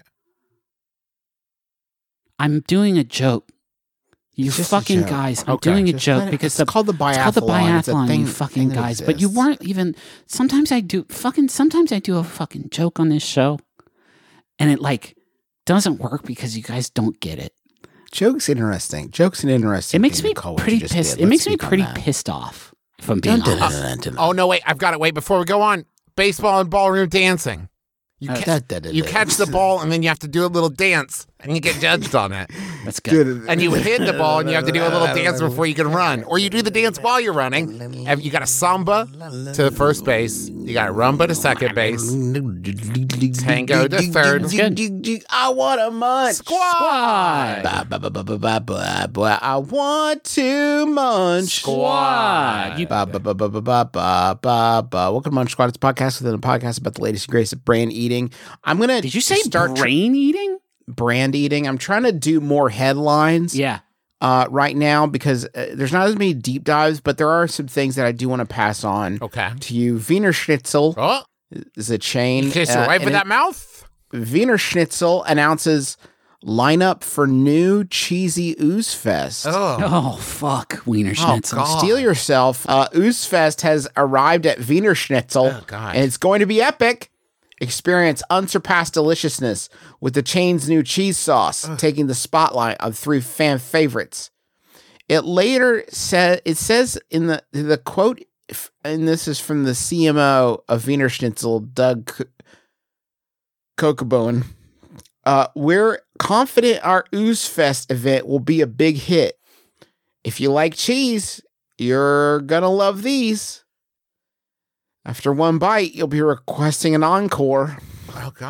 I'm doing a joke. You It's just a fucking joke. guys, I'm Okay. doing a Just joke let it- because it's called the It's called the biathlon. It's a biathlon, thing- you fucking thing that guys. But you exists. weren't even. Sometimes I do a fucking joke on this show, and it like doesn't work because you guys don't get it. Joke's interesting. Joke's an interesting It makes thing me to call what pretty you just pissed. did. It Let's makes me speak on pretty that. pissed off. If I'm being Dun, dun, honest. dun, dun, dun. Oh, no, wait, I've got it. Wait, before we go on, baseball and ballroom dancing. You, Da, da, da, you da. catch the ball, and then you have to do a little dance, and you get judged on it. That's good. And you hit the ball, and you have to do a little dance before you can run. Or you do the dance while you're running. And you got a samba to the first base. You got a rumba to second base. Tango to third. I want a munch. Squad. Ba, ba, ba, ba, ba, ba, ba, ba. I want to munch. Squad. Ba, ba, ba, ba, ba, ba, ba, ba, ba. Welcome to Munch Squad. It's a podcast within a podcast about the latest and greatest of brand eating. I'm gonna. Did you say start brain eating? brand eating? I'm trying to do more headlines. Yeah. Right now because there's not as many deep dives, but there are some things that I do want to pass on Okay. to you. Wiener Schnitzel Oh, is a chain. kiss your wife and in that mouth? Wiener Schnitzel announces lineup for new cheesy Ooze Fest. Oh. Oh fuck, Wiener Schnitzel. God. Steal yourself. Ooze Fest has arrived at Wiener Schnitzel, Oh, God. and it's going to be epic. Experience unsurpassed deliciousness with the chain's new cheese sauce, taking the spotlight on 3 fan favorites. It later says in the quote, and this is from the CMO of Wiener Schnitzel, Doug Kokeboen. We're confident our Ooze Fest event will be a big hit. If you like cheese, you're gonna love these. After one bite, you'll be requesting an encore. Oh, God.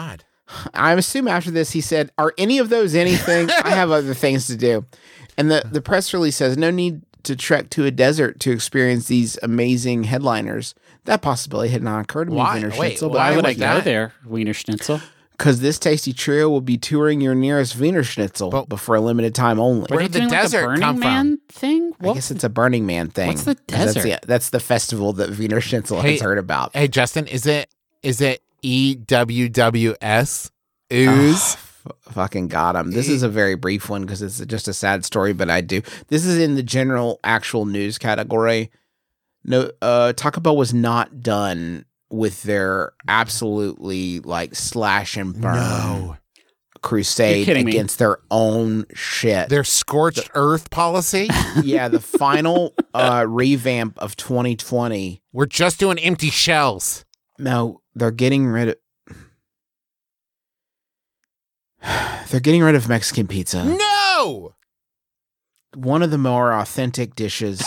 I assume after this, he said, "Are any of those anything? I have other things to do." And the press release says, "No need to trek to a desert to experience these amazing headliners." That possibility had not occurred to me, Why? Wiener Wait, Schnitzel. Why would I like go that? there, Wiener Schnitzel? Because this tasty trio will be touring your nearest Wiener Schnitzel, but for a limited time only. Where Are did they the doing desert like a Burning come Man thing? I guess it's a Burning Man thing. What's the 'Cause desert? That's the festival that Wiener Schnitzel Hey, has heard about. Hey, Justin, is it EWWS? Ooze? Fucking got him. This is a very brief one because it's just a sad story, but I do. This is in the general actual news category. No, Taco Bell was not done with their absolutely like slash and burn crusade You're kidding me. against their own shit. Their scorched earth policy? Yeah, the final revamp of 2020. We're just doing empty shells. No, they're getting rid of. They're getting rid of Mexican pizza. No! One of the more authentic dishes.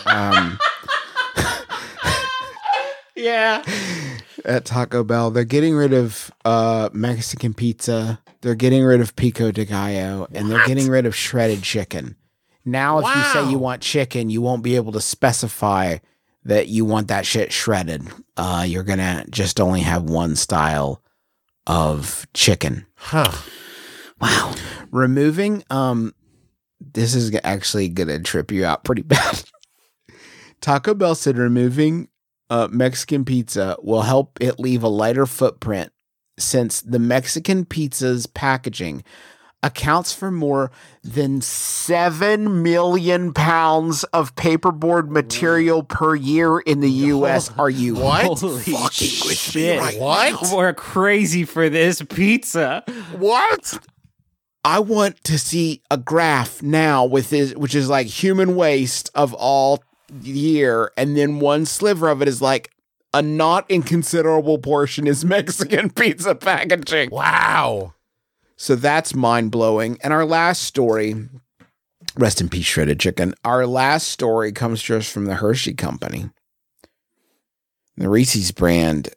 Yeah. At Taco Bell, they're getting rid of Mexican pizza. They're getting rid of pico de gallo, and they're getting rid of shredded chicken. Now, if you say you want chicken, you won't be able to specify that you want that shit shredded. You're gonna just only have one style of chicken. Huh. Wow. Removing this is actually gonna trip you out pretty bad. Taco Bell said removing Mexican pizza will help it leave a lighter footprint, since the Mexican pizza's packaging accounts for more than 7 million pounds of paperboard material per year in the U.S. Are you What? Holy fucking with me shit. right What? We're crazy for this pizza. What? I want to see a graph now with this, which is like human waste of all year, and then one sliver of it is like a not inconsiderable portion is Mexican pizza packaging. Wow. So that's mind blowing. And our last story, rest in peace, shredded chicken. Our last story comes to us from the Hershey Company. The Reese's brand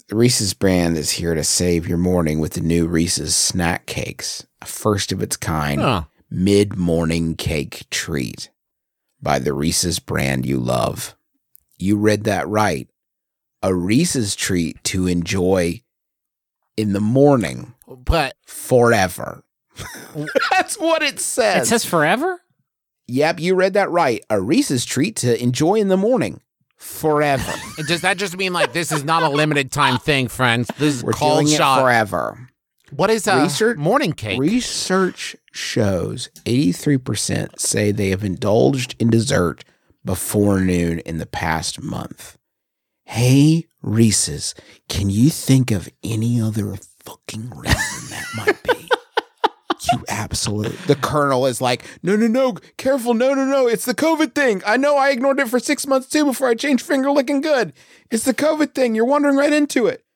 is here to save your morning with the new Reese's snack cakes, a first of its kind Huh. mid-morning cake treat by the Reese's brand you love. You read that right. A Reese's treat to enjoy in the morning But forever. That's what it says. It says forever? Yep, you read that right. A Reese's treat to enjoy in the morning forever. does that just mean like this is not a limited time thing, friends? This is We're called doing shot. it forever. What is a Research- morning cake? Research shows 83% say they have indulged in dessert before noon in the past month. Hey, Reese's, can you think of any other fucking reason that might be? You absolute. The Colonel is like, no, careful, no, it's the COVID thing. I know I ignored it for 6 months too before I changed finger licking good. It's the COVID thing. You're wandering right into it.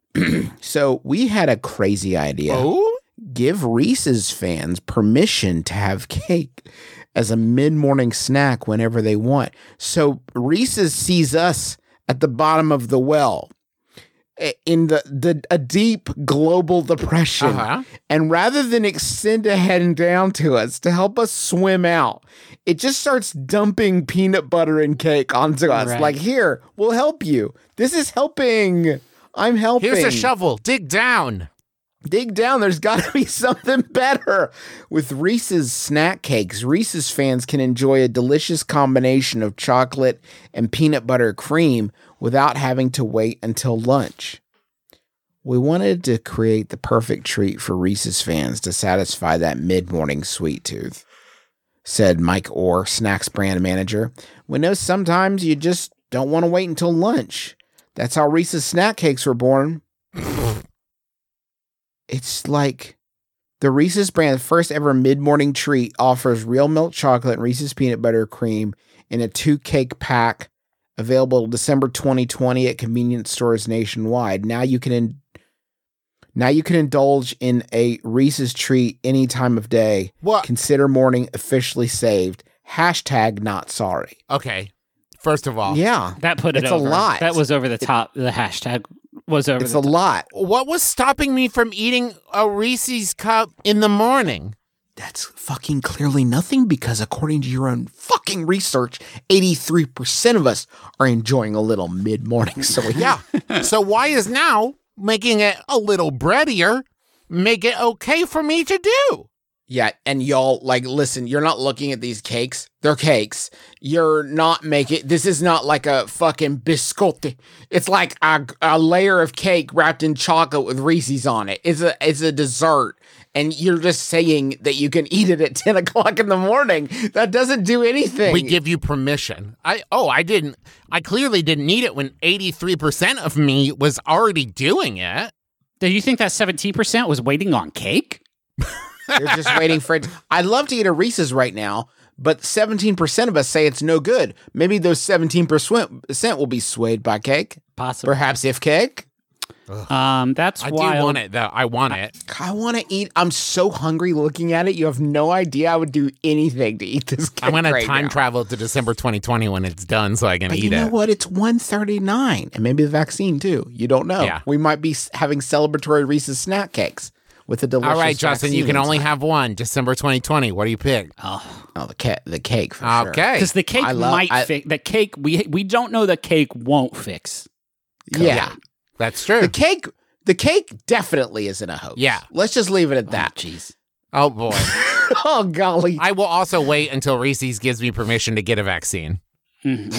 So we had a crazy idea. Oh? Give Reese's fans permission to have cake as a mid-morning snack whenever they want. So Reese's sees us at the bottom of the well in a deep global depression. Uh-huh. And rather than extend a hand down to us to help us swim out, it just starts dumping peanut butter and cake onto us. Right. Like, here, we'll help you. This is helping. I'm helping. Here's a shovel. Dig down. Dig down. There's got to be something better. With Reese's snack cakes, Reese's fans can enjoy a delicious combination of chocolate and peanut butter cream without having to wait until lunch. We wanted to create the perfect treat for Reese's fans to satisfy that mid-morning sweet tooth, said Mike Orr, Snacks brand manager. We know sometimes you just don't want to wait until lunch. That's how Reese's snack cakes were born. It's like the Reese's brand first ever mid-morning treat offers real milk chocolate and Reese's peanut butter cream in a 2-cake pack, available December 2020 at convenience stores nationwide. Now you can indulge in a Reese's treat any time of day. What? Consider morning officially saved. # not sorry. Okay. First of all, Yeah. That put it It's over. a lot. That was over the top, the hashtag was over It's the a lot. What was stopping me from eating a Reese's cup in the morning? That's fucking clearly nothing because according to your own fucking research, 83% of us are enjoying a little mid-morning soy. Yeah. So why is now making it a little breadier make it okay for me to do? Yeah, and y'all, like, listen, you're not looking at these cakes. They're cakes. You're not making, this is not like a fucking biscotti. It's like a layer of cake wrapped in chocolate with Reese's on it. It's a dessert. And you're just saying that you can eat it at 10 o'clock in the morning. That doesn't do anything. We give you permission. I clearly didn't need it when 83% of me was already doing it. Do you think that 17% was waiting on cake? You're just waiting for it. I'd love to eat a Reese's right now, but 17% of us say it's no good. Maybe those 17% will be swayed by cake. Possibly. Perhaps if cake. That's I wild. do want it, though. I want it. I want to eat. I'm so hungry looking at it. You have no idea. I would do anything to eat this cake. I'm going to right time now. travel to December 2020 when it's done so I can But eat you know it. what? It's 1:39, and maybe the vaccine too. You don't know. Yeah. We might be having celebratory Reese's snack cakes with the delicious. All right, Justin, you vaccine can only inside. have one. December 2020. What do you pick? Oh, the cake for sure. Okay. Because the cake fix. The cake, we don't know the cake won't fix. Yeah. That's true. The cake definitely isn't a hoax. Yeah. Let's just leave it at that. Jeez. Oh, boy. Oh, golly. I will also wait until Reese's gives me permission to get a vaccine. But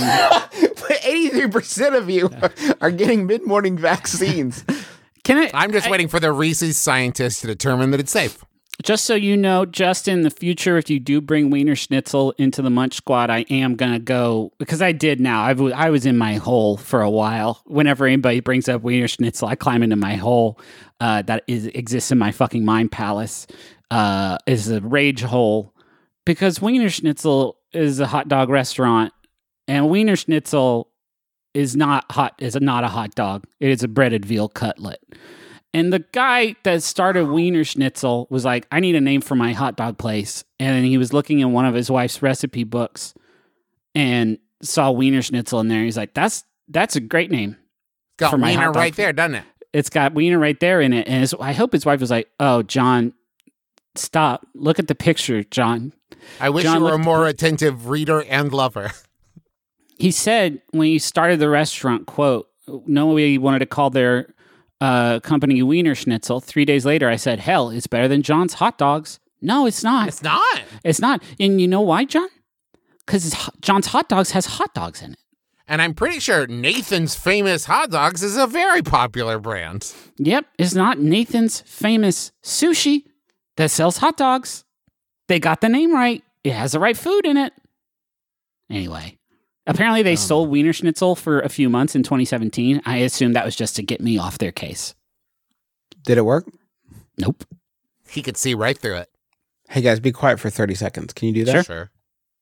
83% of you are getting mid-morning vaccines. I'm just waiting for the Reese's scientists to determine that it's safe. Just so you know, Justin, in the future, if you do bring Wiener Schnitzel into the Munch Squad, I am going to go, because I did now. I was in my hole for a while. Whenever anybody brings up Wiener Schnitzel, I climb into my hole that exists in my fucking mind palace. Is a rage hole. Because Wiener Schnitzel is a hot dog restaurant, and Wiener Schnitzel is not a hot dog. It is a breaded veal cutlet. And the guy that started Wiener Schnitzel was like, I need a name for my hot dog place. And then he was looking in one of his wife's recipe books and saw Wiener Schnitzel in there. He's like, that's a great name. Got for my Wiener hot dog right there, doesn't it? It's got Wiener right there in it. And I hope his wife was like, oh, John, stop. Look at the picture, John. I wish John, you were look a at more attentive reader and lover. He said when he started the restaurant, quote, nobody wanted to call their company Wiener Schnitzel. 3 days later, I said, hell, it's better than John's hot dogs. No, it's not. It's not. It's not. And you know why, John? Because John's Hot Dogs has hot dogs in it. And I'm pretty sure Nathan's Famous Hot Dogs is a very popular brand. Yep, it's not Nathan's Famous Sushi that sells hot dogs. They got the name right. It has the right food in it. Anyway, apparently they stole Wiener Schnitzel for a few months in 2017. I assume that was just to get me off their case. Did it work? Nope. He could see right through it. Hey, guys, be quiet for 30 seconds. Can you do that? Sure.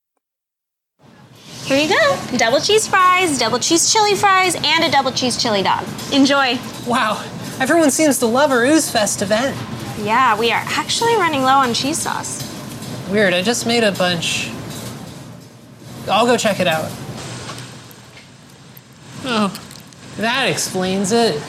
Here you go. Double cheese fries, double cheese chili fries, and a double cheese chili dog. Enjoy. Wow, everyone seems to love our Ooze Fest event. Yeah, we are actually running low on cheese sauce. Weird, I just made a bunch. I'll go check it out. Oh, that explains it.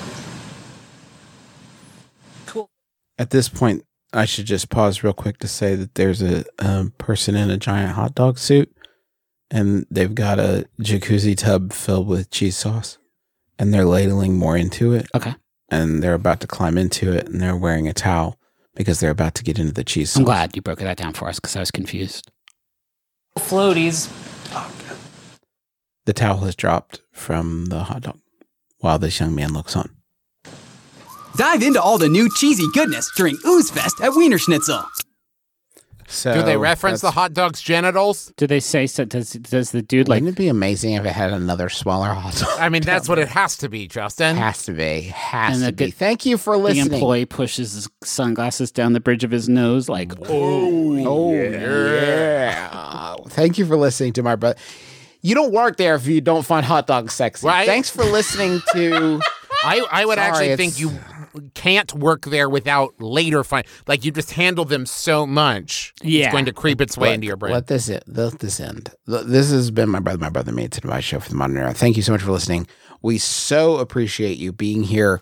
Cool. At this point, I should just pause real quick to say that there's a person in a giant hot dog suit, and they've got a jacuzzi tub filled with cheese sauce, and they're ladling more into it. Okay. And they're about to climb into it, and they're wearing a towel because they're about to get into the cheese sauce. I'm glad you broke that down for us because I was confused. Floaties. The towel has dropped from the hot dog while this young man looks on. Dive into all the new cheesy goodness during Ooze Fest at Wiener Schnitzel. So Do they reference the hot dog's genitals? Do they say so? Does the dude like? Wouldn't it be amazing if it had another smaller hot dog? I mean, that's what it has to be, Justin. Has to be. Has And to the be. good- Thank you for The listening. employee pushes his sunglasses down the bridge of his nose, like, Oh, yeah. Thank you for listening to my brother. You don't work there if you don't find hot dogs sexy. Right? Thanks for listening to... I would Sorry, actually it's- think can't work there without later like you just handle them so much. Yeah. It's going to creep its way into your brain. Let this end. This has been My Brother Mate's Advice Show for the Modern Era. Thank you so much for listening. We so appreciate you being here.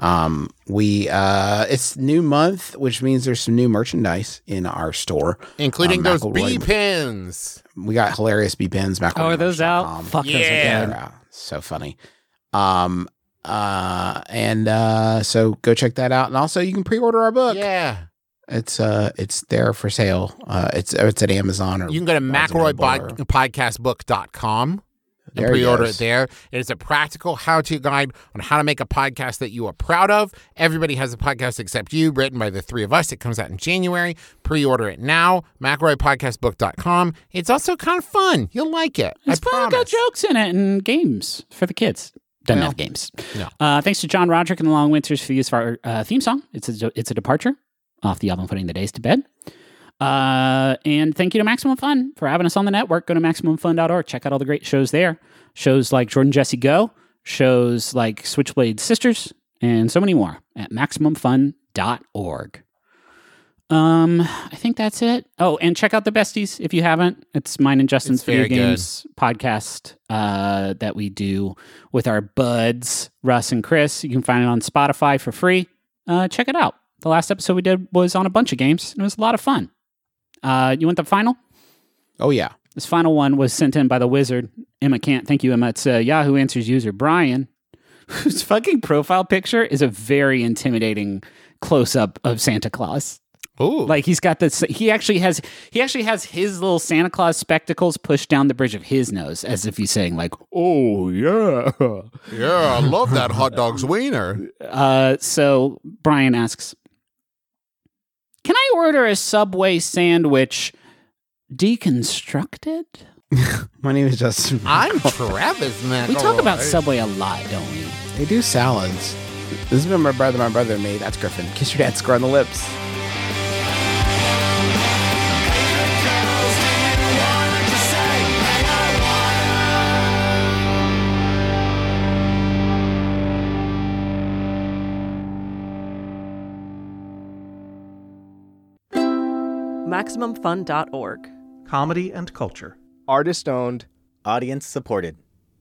It's new month, which means there's some new merchandise in our store, including those McElroy- bee pins. We got hilarious bee pins. Oh, are those out? Fuck, those are good. Yeah, so funny. So go check that out, and also you can pre-order our book. Yeah. It's there for sale. It's at Amazon, or you can go to McElroyPodcastBook.com and pre-order it there. It is a practical how-to guide on how to make a podcast that you are proud of. Everybody has a podcast except you, written by the three of us. It comes out in January. Pre-order it now. McElroyPodcastBook.com. It's also kind of fun. You'll like it. It's I fun. promise. Got jokes in it and games for the kids. Doesn't have games. No. Thanks to John Roderick and the Long Winters for the use of our theme song. It's a departure off the album Putting the Days to Bed. And thank you to Maximum Fun for having us on the network. Go to MaximumFun.org. Check out all the great shows there. Shows like Jordan Jesse Go, shows like Switchblade Sisters, and so many more at MaximumFun.org. I think that's it. Oh, and check out The Besties if you haven't. It's mine and Justin's video games podcast that we do with our buds, Russ and Chris. You can find it on Spotify for free. Check it out. The last episode we did was on a bunch of games, and it was a lot of fun. You want the final? Oh, yeah. This final one was sent in by the wizard, Emma Kant. Thank you, Emma. It's Yahoo Answers user Brian, whose fucking profile picture is a very intimidating close-up of Santa Claus. Oh, like he's got this. He actually has his little Santa Claus spectacles pushed down the bridge of his nose, as if he's saying like, "Oh yeah, yeah, I love that hot dog's wiener." So Brian asks, "Can I order a Subway sandwich deconstructed?" My name is Justin. I'm Travis McElroy. We talk about Subway a lot, don't we? They do salads. This has been My Brother and Me. That's Griffin. Kiss your dad square on the lips. MaximumFun.org. Comedy and culture. Artist owned. Audience supported.